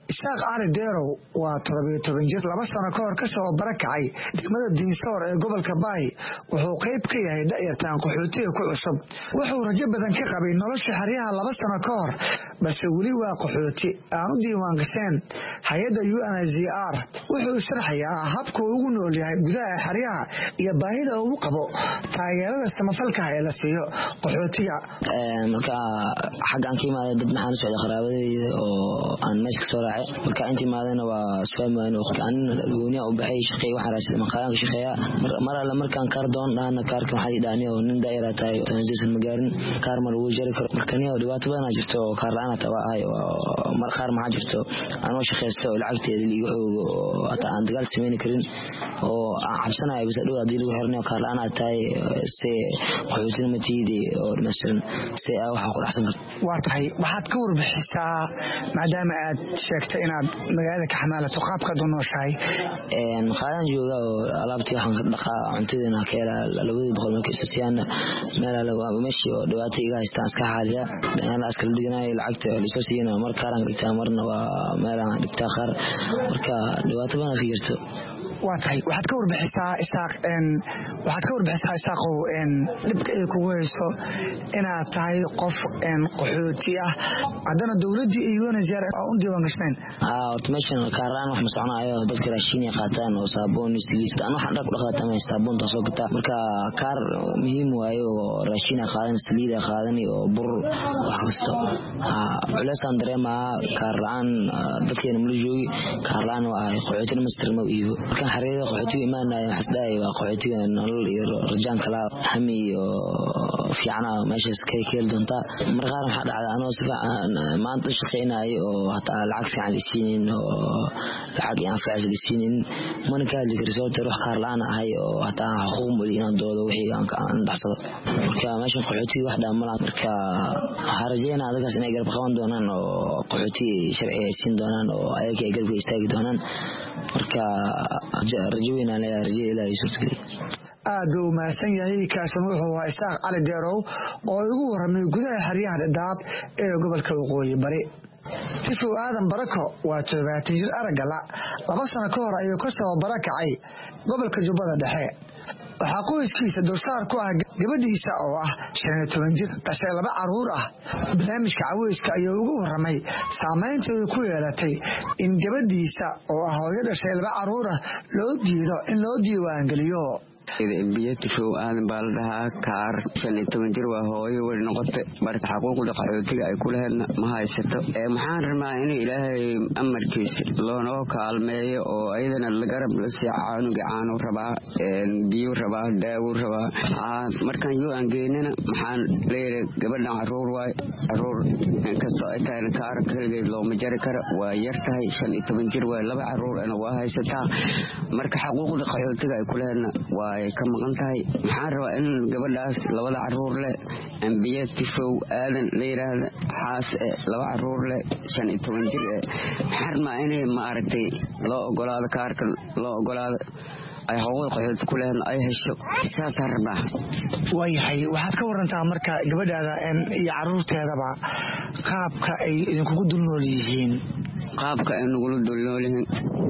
isaaq cali deerow waa toddobiyo toban jir laba sano ka hor ka soo barakacay degmada diinsoor ee gobolka baay wuxuu qayb ka yahay da'yartaan qaxootiga ku cusub wuxuu rajo badan ka qabay nolosha xeryaha laba sano ka hor balse weli waa qaxooti aan u diiwaan gaseen hay-adda u n h c r wuxuu sharxayaa habka uu ugu nool yahay gudaha xeryaha iyo baahida uu qabo taageerada samafalka ee la siiyo qaxootiga marka xaggan ka imaada dad maxaan u socda qaraabadeyda oo aan meesha kasoo raacay marka inta imaadana waa isfahmaan waqti aan gooniya u baxay shaqeey waxaan raasay maqaalan ka shaqeeya mar alla markaan kaar doon dhaana kaarka waxay dhaanay oo nin daayira tahay tanjisan magaarin kaar mar uu jari karo marka niyo dhibaato badan jirto oo kaar la'aan taa ay mar qaar ma jirto aan shaqeysto oo lacagteeda liiga xoogo ata aan dagaal sameyn karin oo aan cabsanayo bis dhow hadii lagu xirnayo kaar la'aan tahay si qaxootiga ma tiidi oo masalan si ay waxa ku dhaxsan waa tahay waxaad ka warbixisaa maadaama aad sheegtay inaad magaalada ka xamaalato qaabka donoshay een qaadan jooga oo alaabtii waxaan ka dhaqaa cuntadeena ka hela labadii boqol markay isiyaan meel la waa meeshii oo dhawaatii iga haystaan iska xaalada aan askal diganaay lacagta oo soo siiyana mar kaaran dhigtaa marna waa meel aan dhigtaa qaar marka dhawaato badan ka jirto waa tahay waxaad ka warbixisaa isaaq een waxaad ka warbixisaa isaaqo een dhibka ay kugu hayso inaad tahay qof een qaxooti ah haddana dawladii iyo wanajeer oo u diiwaan gashneen ah automation kaaraan wax mas'uunayo dadka raashin ay qaataan oo saabuun isliist aan wax dhaq dhaqaata ma saabuun taasoo gata marka kaar muhiim waayo oo raashin ay qaadan saliid ay qaadan iyo bur wax kasta ah culaysan dareemaa kaaraan dadkeena ma joogi kaaraan waa qaxootina mastarmo iyo xariiqda qaxootiga imaanaya xasdaay waa qaxootiga nolol iyo rajaan kala hami iyo fiicana meeshaas kay keel doonta mar qaar waxa dhacda anoo si fiican maanta shaqeynaayo oo hataa lacag fiican isiinin oo lacag aan fiican isiinin man ka hadli karo sababta ruux kaar la'aan ahay oo hataa xuquuq mudi inaan doodo wixii aan ka dhaxsado marka meesha qaxootiga wax dhaamala marka harajeyna adagaas inay garab qaban doonaan oo qaxooti sharci ay siin doonaan oo ayaga ay garab istaagi doonaan marka rajooyina la rajay ilaa suurtageli aad uu maasan yahay kaasan wuxuu waa isaaq cali deerow oo ugu waramay gudaha xeryaha dhadhaab ee gobolka waqooyi bari tifu aadan barako waa todobaatan jir aragala laba sano ka hor ayuu ka soo barakacay gobolka jubbada dhexe waxaa qoyskiisa dulsaar ku ah gabadhiisa oo ah shan iyo toban jir dhashay laba caruur ah barnaamijka caweyska ayuu ugu waramay saamaynta ay ku yeelatay in gabadhiisa oo ah hooyo dhashay laba caruur ah loo diido in loo diiwaangeliyo biyatifow aadan baa la dhahaa kaar shan iyo toban jir waa hooyo weli noqotay marka xaquuqda qaxootiga ay ku laheedna ma haysato maxaan rabnaa in ilaahay amarkiis loonoo kaalmeeyo oo ayadana lagarab la sii caanuga caanu rabaa biyo rabaa daawo rabaa markaan yoo aan geynana maxaan leeyahay gabadhan caruur waay caruur inkastoo ay tahay kaar keligeed looma jari karo waa yar tahay shan iyo toban jir waay laba caruurna waa haysataa marka xaquuqda qaxootiga ay ku laheedna waa ka maqan tahay maxaan rabaa in gabadhaas labada caruur leh ambiya tifow aadan la yiraahdo xaas laba caruur leh shan iyo toban jir maxaan rabaa inay ma aragtay loo ogolaado kaarka loo ogolaado ay hawada qaxooti ku leeyahay ay hesho saas rabaa waayahay waxaad ka warantaa marka gabadhaada iyo caruurteedaba qaabka ay idinku dul nool yihiin qaabka ay nagu dul nool yihiin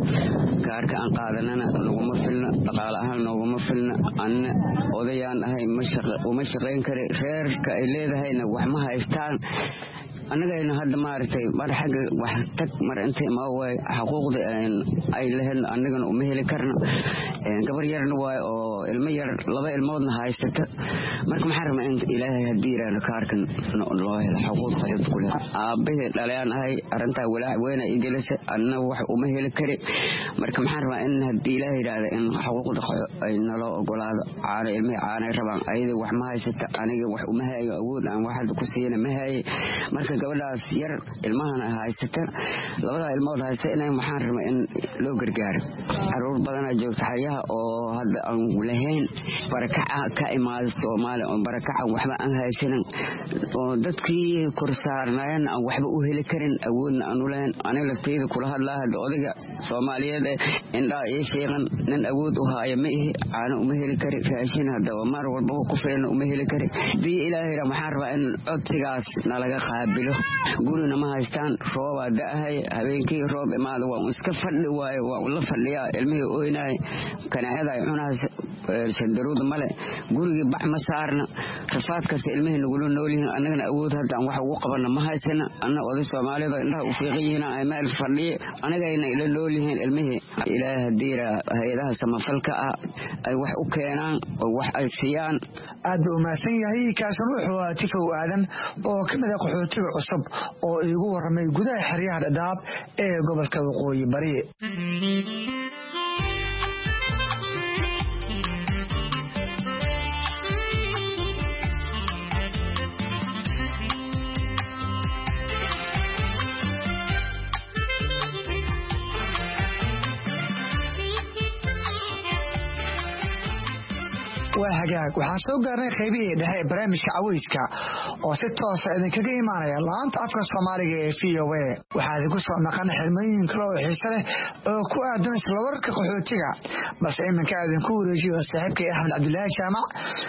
kaarka aan qaadanana naguma filna dhaqaale ahaan naguma filna anna odayaan ahay ma shaqayn kare reerka ay leedahayna wax ma haystaan annagayna hadda maaragtay mar xagga wax tag mar intay ma waay xuquuqda ay lahayn annagana uma heli karno gabar yarna waay oo ilmo yar laba ilmoodna haysata marka maxaan rabnaa in ilaahay haddii yiraahdo kaarkan loo helo xuquuqda qaxootiga ku leh aabbahay dhalayaan ahay arrintaa walaac weyna i gelisa anna wax uma heli kari marka maxaan rabaa in haddii ilaahay yiraahdo in xuquuqda ay naloo ogolaado caano ilmaha caanay rabaan ayada wax ma haysata aniga wax uma hayo awood aan waxaad ku siiyana ma haye marka gabadhaas yar ilmahan haysata labada ilmood haysta inay maxaan rabaa in loo gargaaro caruur badan joogta xayaha oo hadda aan lahayn barakaca ka imaado Soomaaliya oo barakaca waxba aan haysanin oo dadkii korsaarnayeen aan waxba u heli karin awoodna aan u lahayn aniga lafteeda kula hadlaa hadda odayga Soomaaliyeed indha ay sheegan nin awood u haayo ma ihi aan uma heli karin raashin hadda mar walba ku filan uma heli karin dii ilaahay maxaan rabaa in codsigaas nalaga qaabil jiro gurina ma haystaan roobaa da'ahay habeenkii roob imaada waa iska fadhi waaye waa la fadhiyaa ilmihii ooynaay kanaacada ay cunaas sandaruud male gurigii bax ma saarna rafaadkaas ilmihii nagula nool yihiin annagana awood haddaan wax ugu qabana ma haysana anna oday Soomaalida indhaha u fiiqan yihiin ay meel fadhiye anagayna ila nool yihiin ilmihii ilaahay hadiira hay'adaha samafalka ah ay wax u keenaan oo wax ay siiyaan aad u maasan yahay kaasan wuxuu tifow aadan oo kamid ah qaxootiga cusub oo iigu waramay gudaha xeryaha Dhadhaab ee gobolka Waqooyi Bari وهجاك وحاسوق قرني خيبيه ده برامج عويسكا وستة إذا كذا إيمانه يلا أنت أفكار صومالي فيه وين وهذا قصة مكان حلمين كلو حسنة كوا دون سلورك قحوتيها بس إيمان كذا نكون رجيم السحب أحمد عبد الله جامع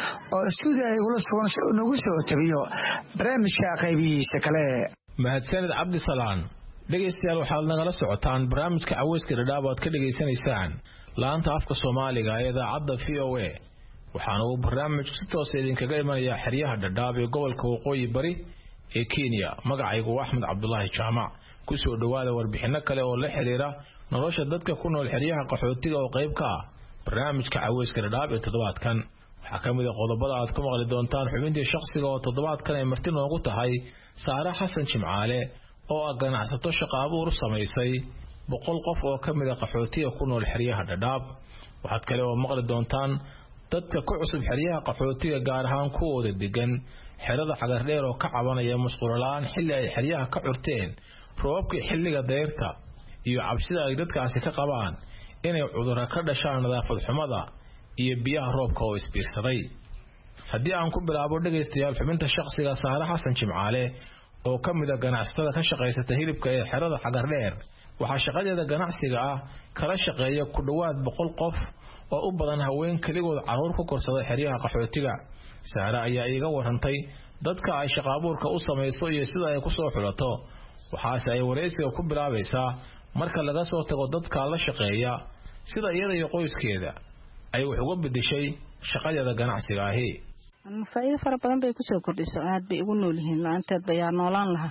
السوداء يقول صون نقصه تبيه برامج خيبيه شكله mahadsanid cabdi salaan dhegeystayaal waxaad nagala socotaan barnaamijka caweyska Dhadhaab oo ka dhageysanaysaan laanta afka Soomaaliga ee idaacadda V O A waxaana uu barnaamijku si toos ah idinkaga imanayaa xeryaha Dhadhaab ee gobolka Waqooyi Bari ee Kenya magacaygu waa Axmed Cabdullaahi Jaamac ku soo dhawaada warbixino kale oo la xiriira nolosha dadka ku nool xeryaha qaxootiga oo qayb ka ah barnaamijka caweyska Dhadhaab ee toddobaadkan waxaa ka mid ah qodobada aad ku maqli doontaan xubintii shakhsiga oo toddobaadkan ay marti noogu tahay Saara Xasan Jimcaale oo ah ganacsato shaqo abuur samaysay boqol qof oo ka mid ah qaxootiga ku nool xeryaha Dhadhaab waxaad kale oo maqli doontaan dadka ku cusub xeryaha qaxootiga gaar ahaan kuwooda degan xerada Cagardheer oo ka cabanaya musqulo la'aan xilli ay xeryaha ka curteen roobkii xilliga deyrta iyo cabsida ay dadkaasi ka qabaan inay cudurro ka dhashaan nadaafad xumada iyo biyaha roobka oo isbiirsaday haddii aan ku bilaabo dhageystayaal xubinta shakhsiga Saara Xasan Jimcaale oo ka mid ah ganacsatada ka shaqeysata hilibka ee xerada Cagardheer waxaa shaqadeeda ganacsiga ah kala shaqeeya ku dhawaad boqol qof oo u badan haween kaligood caruur ku korsada xeryaha qaxootiga Saara ayaa iiga warantay dadka ay shaqo abuurka u samayso iyo sida ay ku soo xulato waxaase ay wareysiga ku bilaabaysaa marka laga soo tago dadka la shaqeeya sida iyada iyo qoyskeeda ay wax uga bedeshay shaqadeeda ganacsiga ahi faa'iido fara badan bay ku soo kordhisay aad bay ugu nool yihiin laanteed bayaa noolaan laha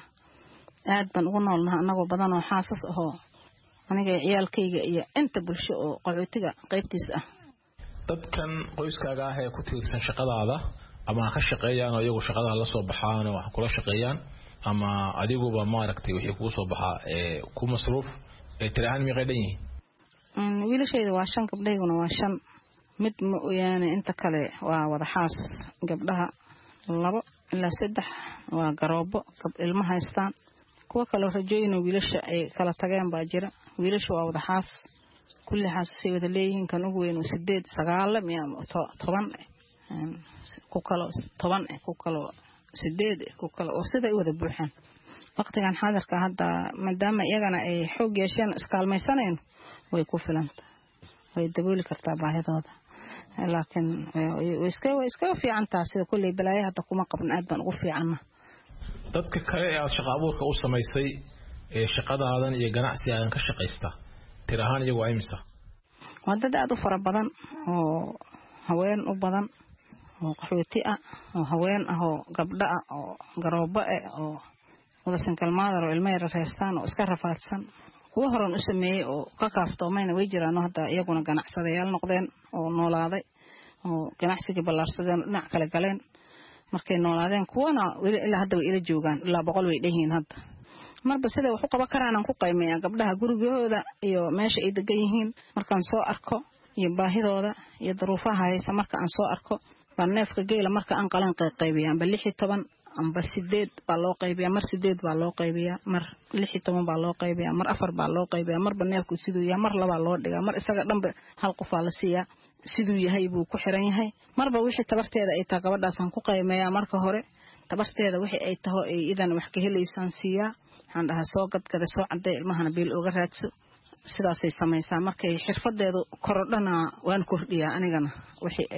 aad ban ugu noolnahay anagoo badan oo xaasas ahoo aniga ciyaalkayga iyo inta bulsho oo qaxootiga qaybtiisa ah dadkan qoyskaaga ah ee ku tiirsan shaqadaada ama ka shaqeeyaan oo iyagu shaqada la soo baxaan oo wax kula shaqeeyaan ama adiguba maaragtay wixii kugu soo baxaa ee ku masruuf ee tirahan mi qeedan yihiin wiilashayda waa shan gabdhayguna waa shan mid ma ooyaane inta kale waa wada xaas gabdhaha labo ilaa saddex waa garoobo gab ilmo haystaan kuwa kale rajooyin wiilasha ay kala tageen baa jira wiilasha waa wada xaas kulli xaas si wada leeyihiin kan ugu weyn sideed sagaal miya toban ku kale toban ku kale sideed ku kale oo sida ay wada buuxaan waqtigan xaadirka hadda maadaama iyagana ay xoog yeesheen iskaalmaysaneen way ku filanta way dabooli kartaa baahidooda laakiin way iska way iska fiicantaa sida kulli balaayaha hadda kuma qabn aad baan ugu fiicana dadka kale ee aad shaqo abuurka u samaysay ee shaqadaadan iyo ganacsigaadan ka shaqaysta tir ahaan iyagu ay misa waa dad aad u fara badan oo haween u badan oo qaxooti ah oo haween ah oo gabdho ah oo garoobo ah oo wada sinkalmaadar oo ilmo yar reestaan oo iska rafaadsan kuwa horan u sameeyay oo ka kaaftoomayna way jiraan hadda iyaguna ganacsadayaal noqdeen oo noolaaday oo ganacsiga ballaarsadeen dhinac kale galeen markay noolaadeen kuwana weli ilaa hadda way ila joogaan ilaa boqol way dhahiin hadda marba sida wax u qaban karaan ku qiimeeyaa gabdhaha gurigooda iyo meesha ay degan yihiin markaan soo arko iyo baahidooda iyo duruufaha haysa marka aan soo arko baan neefka geela marka aan qalan qaybiyaan bal lix iyo toban amba sideed baa loo qaybiyaa mar sideed baa loo qaybiyaa mar lix iyo toban baa loo qaybiyaa mar afar baa loo qaybiyaa marba neefku siduu yahay mar laba loo dhigaa mar isaga dhanba hal qof la siiyaa siduu yahay buu ku xiran yahay marba wixii tabarteeda ay tahay gabadhaas aan ku qiimeeyaa marka hore tabarteeda wixii ay taho ay idan wax ka helaysan siiyaa waxaan dhahaa soo gadgada soo caday ilmahana biil uga raadso sidaasay samaysaa markay xirfadeedu korodhana waan kordhiyaa anigana wixii ay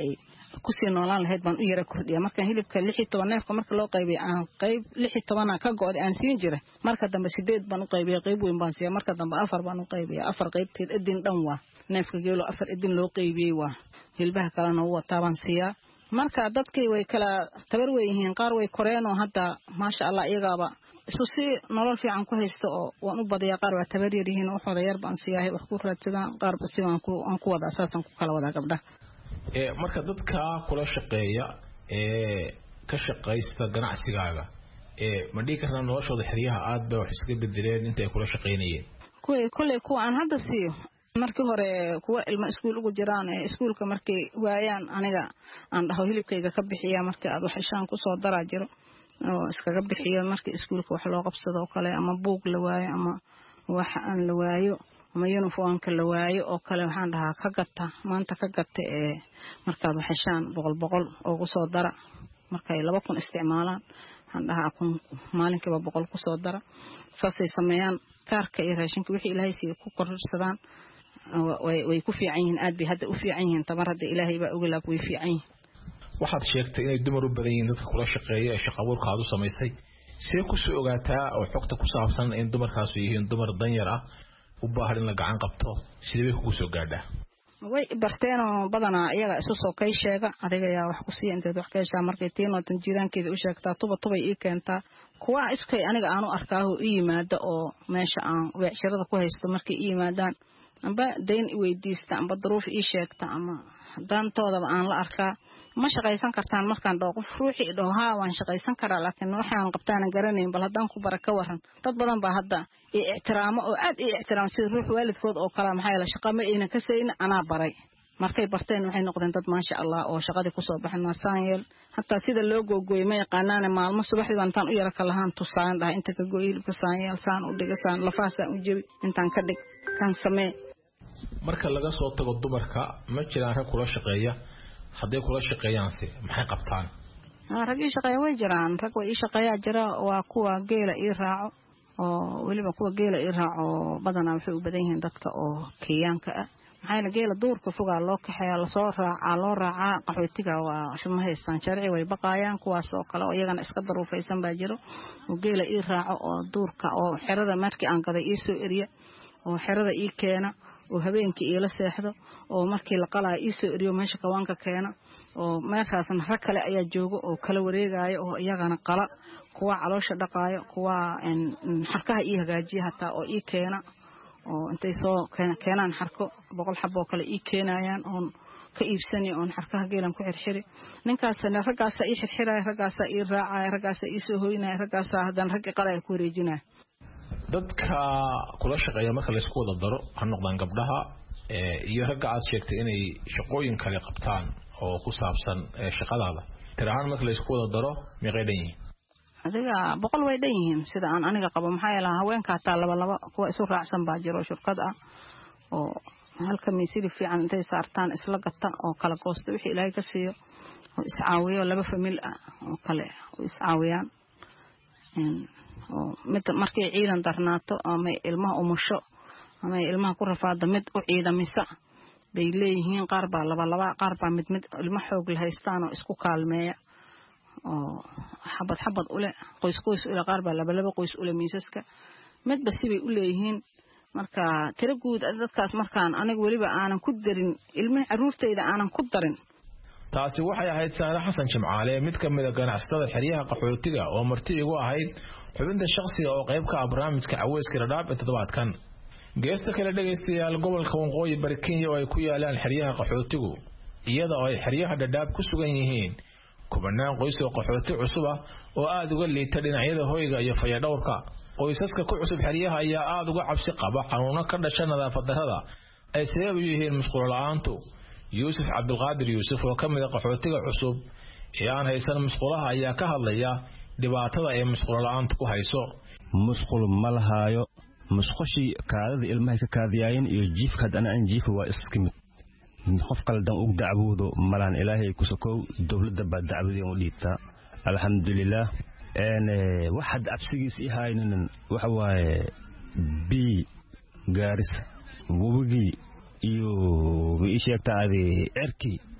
kusii noolaan lahayd baan u yara kordhiya markaan hilibka lix iyo toban neefka marka loo qaybiyay aan qayb lix iyo toban ka go'day aan siin jiray marka dambe sideed baan u qaybiyay qayb weyn baan siiyay marka dambe afar baan u qaybiyay afar qaybteed idin dhan waa neefka geelo afar idin loo qaybiyay waa hilbaha kalena uu wataa baan siiyaa marka dadkii way kala tabar weeyeen qaar way koreen oo hadda maasha Allah iyagaaba isu si nolol fiican ku haysto oo waan u badiyaa qaar waa tabar yar yihiin oo xooda yar baan siiyaa wax ku raadsadaan qaar si waan ku aan ku wada asaasan ku kala wada gabdha ee marka dadka kula shaqeeya ee ka shaqeysta ganacsigaaga ee ma dhigi karnaa noloshooda xiriyaha aad bay wax iska bedeleen inta ay kula shaqeynayeen kuwii kulay kuwa aan hadda siiyo markii hore kuwa ilmo iskuul ugu jiraan ee iskuulka markii waayaan aniga aan dhaho hilibkayga ka bixiya markii aad wax ishaan ku soo daraa jiro oo iskaga bixiyo markii iskuulka wax loo qabsado kale ama buug la waayo ama wax aan la waayo ama uniformka la waayo oo kale waxaan dhahaa ka gata maanta ka gata ee markaad wax ishaan boqol boqol ugu soo dara markay laba kun isticmaalaan waxaan dhahaa kun maalinkiiba boqol ku soo dara saasay sameeyaan kaarka iyo raashinka wixii ilaahay si ku kororsadaan way way ku fiican yihiin aad bay hadda u fiican yihiin tamar hadda ilaahay baa uga laab way fiican yihiin waxaad sheegtay inay dumar u badan yihiin dadka kula shaqeeya ee shaqo abuurka aad u samaysay see ku soo ogaataa oo xogta ku saabsan in dumarkaas yihiin dumar danyar ah u baahan in la gacan qabto sidee bay kugu soo gaadhaa way barteen oo badanaa iyaga isu soo kay sheega adiga yaa wax ku sii intaad wax ka heshaa markay tiino tan jiiraankeeda u sheegtaa tuba tubay ii keentaa kuwa iskay aniga aanu arkaa oo ii yimaada oo meesha aan weecshirada ku haysto markay ii yimaadaan amba dayn i weydiista amba duruuf ii sheegta ama dantoodaba aan la arkaa ma shaqaysan kartaan markaan dhaho qof ruuxii dhaho haa waan shaqaysan karaa laakiin waxaan qabtaan garanayn bal haddaan ku baraka waran dad badan baa hadda i ixtiraamo oo aad i ixtiraam sida ruux waalidkood oo kale maxay la shaqo ma ayna ka saynin anaa baray markay barteen waxay noqdeen dad maasha Allah oo shaqadii ku soo baxna saanyeel hatta sida loo googooy ma yaqaanaan maalmo subaxdii baan tan u yara ka lahaan tusaan dhahay inta ka gooyil ka saanyeel saan u dhigasaan lafaasa u jebi intaan ka dhig kan samee marka laga soo tago dumarka ma jiraan rag kula shaqeeya haday kula shaqeeyaan si maxay qabtaan rag ii shaqeeya way jiraan rag way ii shaqeeyaa jira waa kuwa geela ii raaco oo waliba kuwa geela ii raaco badanaa waxay u badan yihiin dadka oo kiyaanka ah maxay la geela duurka fogaa loo kaxeeya la soo raacaa loo raacaa qaxootiga waa shuma haystaan sharci way baqayaan kuwaas oo kale oo iyagana iska daruufaysan baa jiro oo geela ii raaco oo duurka oo xerada markii aan gaday ii soo eriya oo xerada ii keena oo habeenkii ila seexdo oo markii la qalaa ii soo eriyo meesha kawaanka keena oo meeshaasna rag kale ayaa jooga oo kala wareegaayo oo iyagana qala kuwa caloosha dhaqaayo kuwa xarkaha ii hagaajiya hataa oo ii keena oo intay soo keenaan xarko boqol xabo kale ii keenayaan oon ka iibsani oon xarkaha geelan ku xirxiri ninkaasna raggaasa ii xirxiraya raggaasa ii raacaya raggaasa ii soo hoynaya raggaasa haddana raggii qalaya ku wareejinaya dadka kula shaqeeya marka la isku wada daro ha noqdaan gabdhaha iyo ragga aad sheegtay inay shaqooyin kale qabtaan oo ku saabsan shaqadaada tirahan marka la isku wada daro meeqay dhan yihiin adiga boqol way dhan yihiin sida aan aniga qabo maxaa yeelay haweenka taa laba laba kuwa isu raacsan baa jiro shirkad ah oo halka miisili fiican intay saartaan isla gata oo kala goosto wixii ilaahay ka siiyo oo iscaawiyo laba famil ah oo kale oo iscaawiyaan oo mid markay ciidan darnaato ama ilmaha umusho ama ilmaha ku rafaado mid u ciidamisa bay leeyihiin qaar baa laba laba qaar baa mid mid ilmo xoog la haystaan oo isku kaalmeeya oo xabad xabad u leh qoys qoys u leh qaar baa laba laba qoys u leh miisaska midba sibay u leeyihiin marka tira guud dadkaas markaan aniga waliba aanan ku darin ilmaha caruurtayda aanan ku darin taasi waxay ahayd Saara Xasan Jimcaale mid ka mid ah ganacsatada xiriyaha qaxootiga oo marti igu ahayd xubinta shakhsiga oo qayb ka ah barnaamijka Caweyska Dhadhaab ee toddobaadkan geesta kale dhageystayaal gobolka Waqooyi bari Kenya oo ay ku yaalaan xiriyaha qaxootigu iyada oo ay xiriyaha Dhadhaab ku sugan yihiin kubanaan qoys oo qaxooti cusub ah oo aad uga liita dhinacyada hoyga iyo fayadhowrka qoysaska ku cusub xiriyaha ayaa aad uga cabsi qaba xanuuno ka dhasha nadaafad darrada ay sabab u yihiin musqulo la'aantu Yusuf Abdulqaadir Yusuf oo kamid ah qaxootiga cusub ee aan haysan musqulaha ayaa ka hadlaya dhibaatada ay musqulo la'aantu ku hayso musqul malhaayo musqushi kaadada ilmaha ka kaadiyeen iyo jiifka hadana aan jiifo waa iskimid qof kale dan ugu dacwoodo malan ilaahay ku sokow dawladda baa dacwadeen u dhiibta alxamdulillah een waxad absigiis ihaynin waxa waaye bi gaaris wubigi iyo ii sheegtaade erki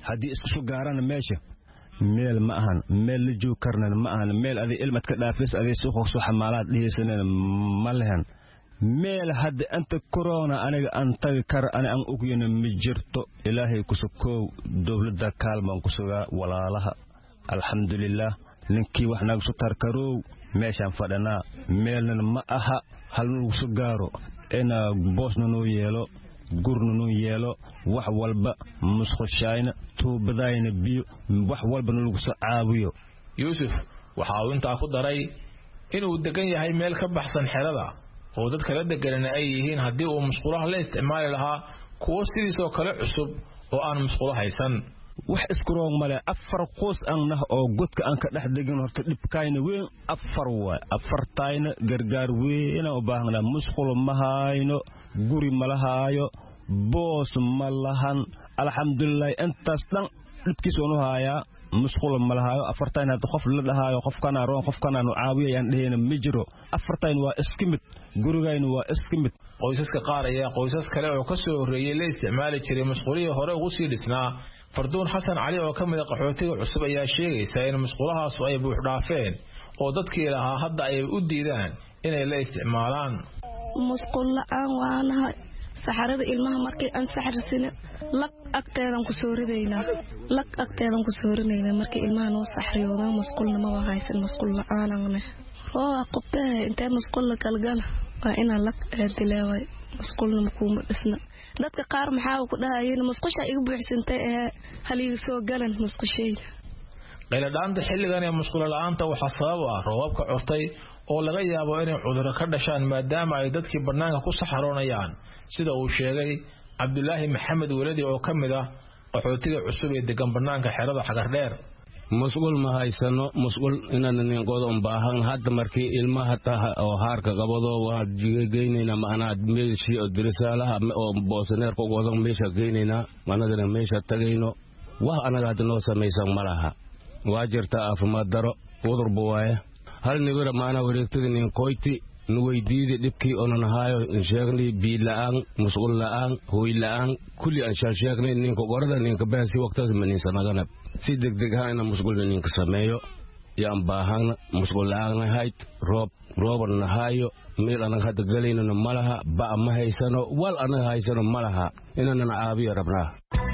haddii isku gaarana meesha meel ma ahan meel la joog karnan ma ahan meel adi ilmad ka dhaafis adi suuqa soo xamaalaad dhihaysanana ma lehan meel hadda anta corona aniga aan tagi kar ana aan ogeyna ma jirto ilaahay ku soo dawladda kaalmaan ku sugaa walaalaha alxamdulillah ninkii wax naga soo tarkarow meeshaan fadhanaa meelna ma aha hal lagu soo gaaro ina boosna noo yeelo gurna noo yeelo wax walba musqashayna tuubadayna biyo wax walba lagu soo caawiyo yuusuf waxa uu intaa ku daray inuu degan yahay meel ka baxsan xerada oo dadka la degan ay yihiin hadii uu musqulaha la isticmaali lahaa kuwa sidiisoo kale cusub oo aan musqulaha haysan wax isku roog male afar qoys aan oo godka aan ka dhex degin horta dhibkayna weyn afar waa afartayna gargaar weyn oo baahnaa musqul ma hayno guri ma lahaayo boos ma lahan alxamdulillah intaas dhan dhibkiis oo haya musqul ma lahaayo afartayna qof la dhahaayo qof kana roon qof kana caawiyaan dheena ma jiro afartayn waa iskimid gurigayna waa iskimid qoysaska qaar ayaa qoysas kale oo ka soo horeeyay la isticmaali jiray musqulihii hore ugu sii dhisnaa farduun xasan cali oo ka mid ah qaxootiga cusub ayaa sheegaysa in musqulahaas ay buux dhaafeen oo dadkii lahaa hadda ay u diidaan inay la isticmaalaan musqul la'aan waanaha saxarada ilmaha markay aan saxarsina laq agteedan ku soo ridaynaa laq agteedan ku soo ridaynaa markay ilmaha noo saxriyooda musqulna ma haysan musqul la'aanna oo qabtay intee musqul la kalgala waa ina laq dileeway musqulna kuma dhisna dadka qaar maxaa ku dhahayeen musqusha igu buuxsantay ee haliga soo galan musqushayda qayladhaanta xilligan ee musqul la'aanta waxa sabab ah roobabka curtay oo laga yaabo inay cudurro ka dhashaan maadaama ay dadkii banaanka ku saxaroonayaan sida uu sheegay Cabdullaahi Maxamed Waladi oo kamid ah qaxootiga cusub ee degan banaanka xerada Xagardheer musqul ma haysano musqul inaan nin qodo un baahan hadda markii ilmaha taha oo haarka qabado waa jigeynayna macnaa meeshii oo dirisaalaha oo boosaneer ku go'dan meesha geynayna manadana meesha tagayno wax anaga hadda noo samaysan malaha waa jirta caafimaad daro cudur buwaaya hal nibira macnaa wareegtada nin qoyti nuweydiidi dhibkii onan haayo sheegnay biila'aan musqul la'aan hooy la'aan kulli aan sheegnay ninka qorada ninka baasi waqtaas maniisanagana si degdeg ah ina musqulna ninka sameeyo yaan baahan musqul la'aan hayd roob roobarna haayo meel anaga hadda galaynana malaha ba ma haysano wal anaga haysano malaha inaan caabiyo rabnaa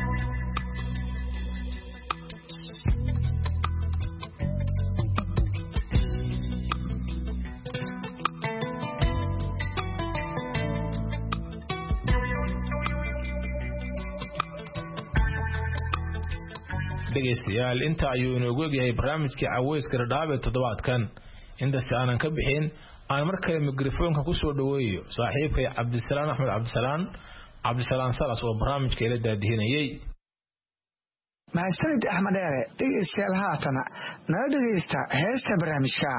dhegeystayaal inta ayuu inoogu egyahay barnaamijkii caweyska dhadhaab ee toddobaadkan intaas aanan ka bixin aan mar kale mikrofoonka ku soo dhaweeyo saaxiibkay Cabdisalaan Axmed Cabdisalaan Cabdisalaan Salas oo barnaamijka ila daadihinayay mahadsanid Axmed Dheere dhegeystayaal haatana nala dhegeysta heesta barnaamijka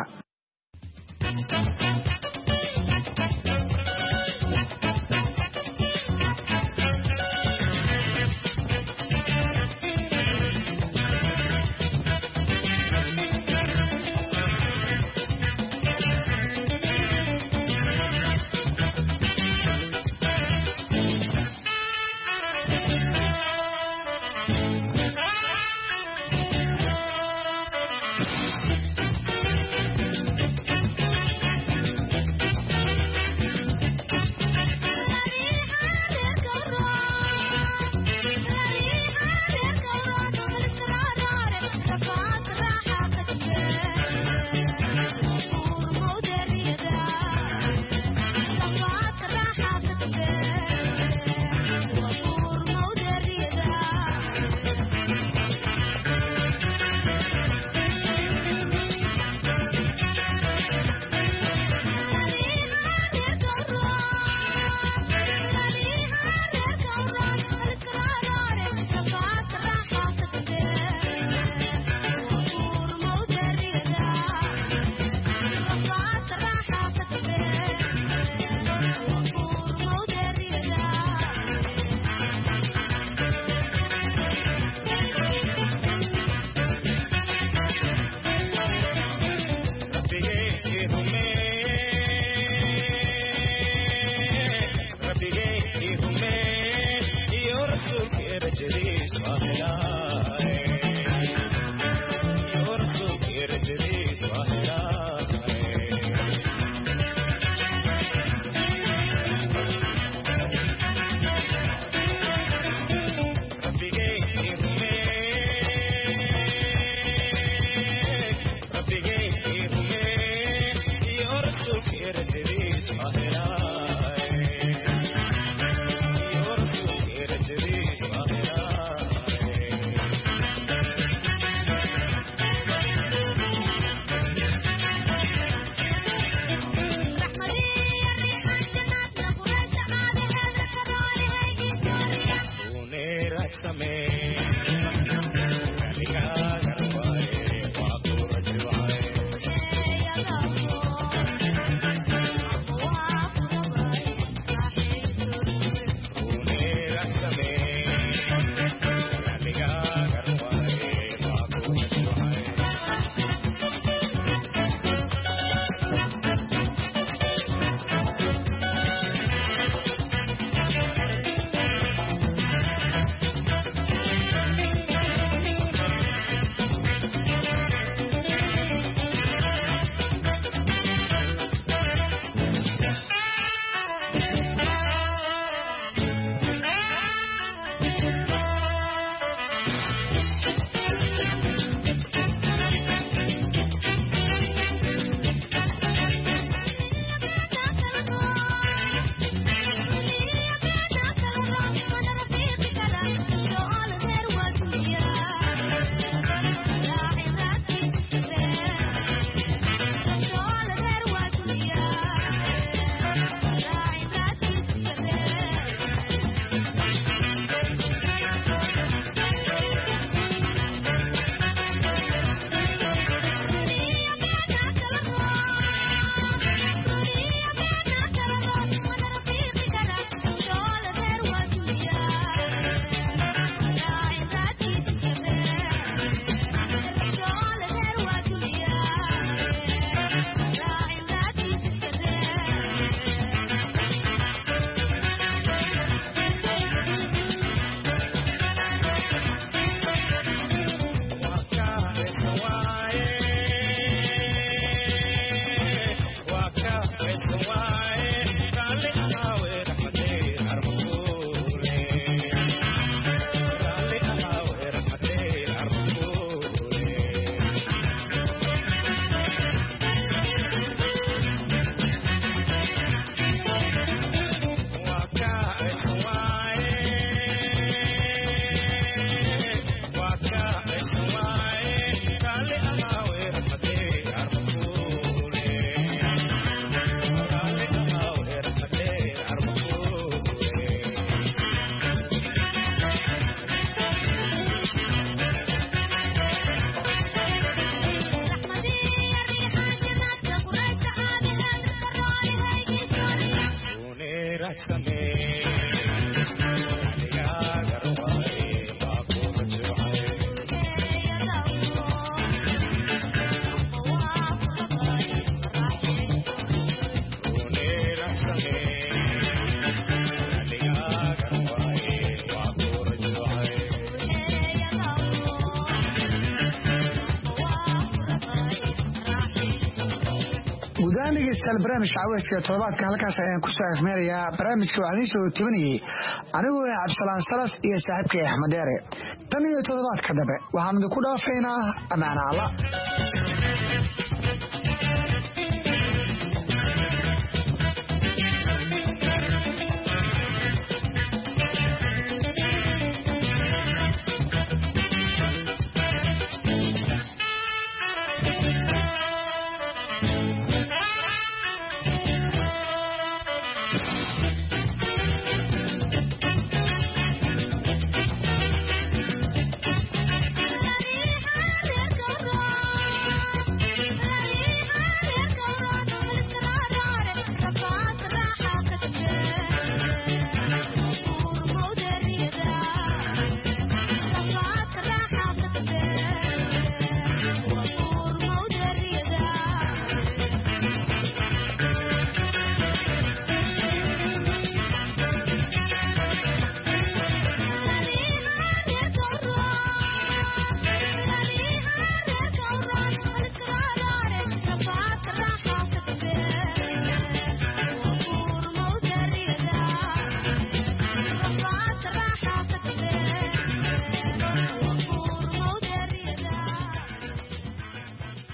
barnaamijka caweyska todobaadka halkaas ayaan ku soo afmeerayaa barnaamijka waxaan idiin soo tebinayay anigoo ah cabdisalaan salas iyo saaxiibkay axmed deere tan iyo todobaadka dambe waxaan idinku dhaafaynaa ammaana alla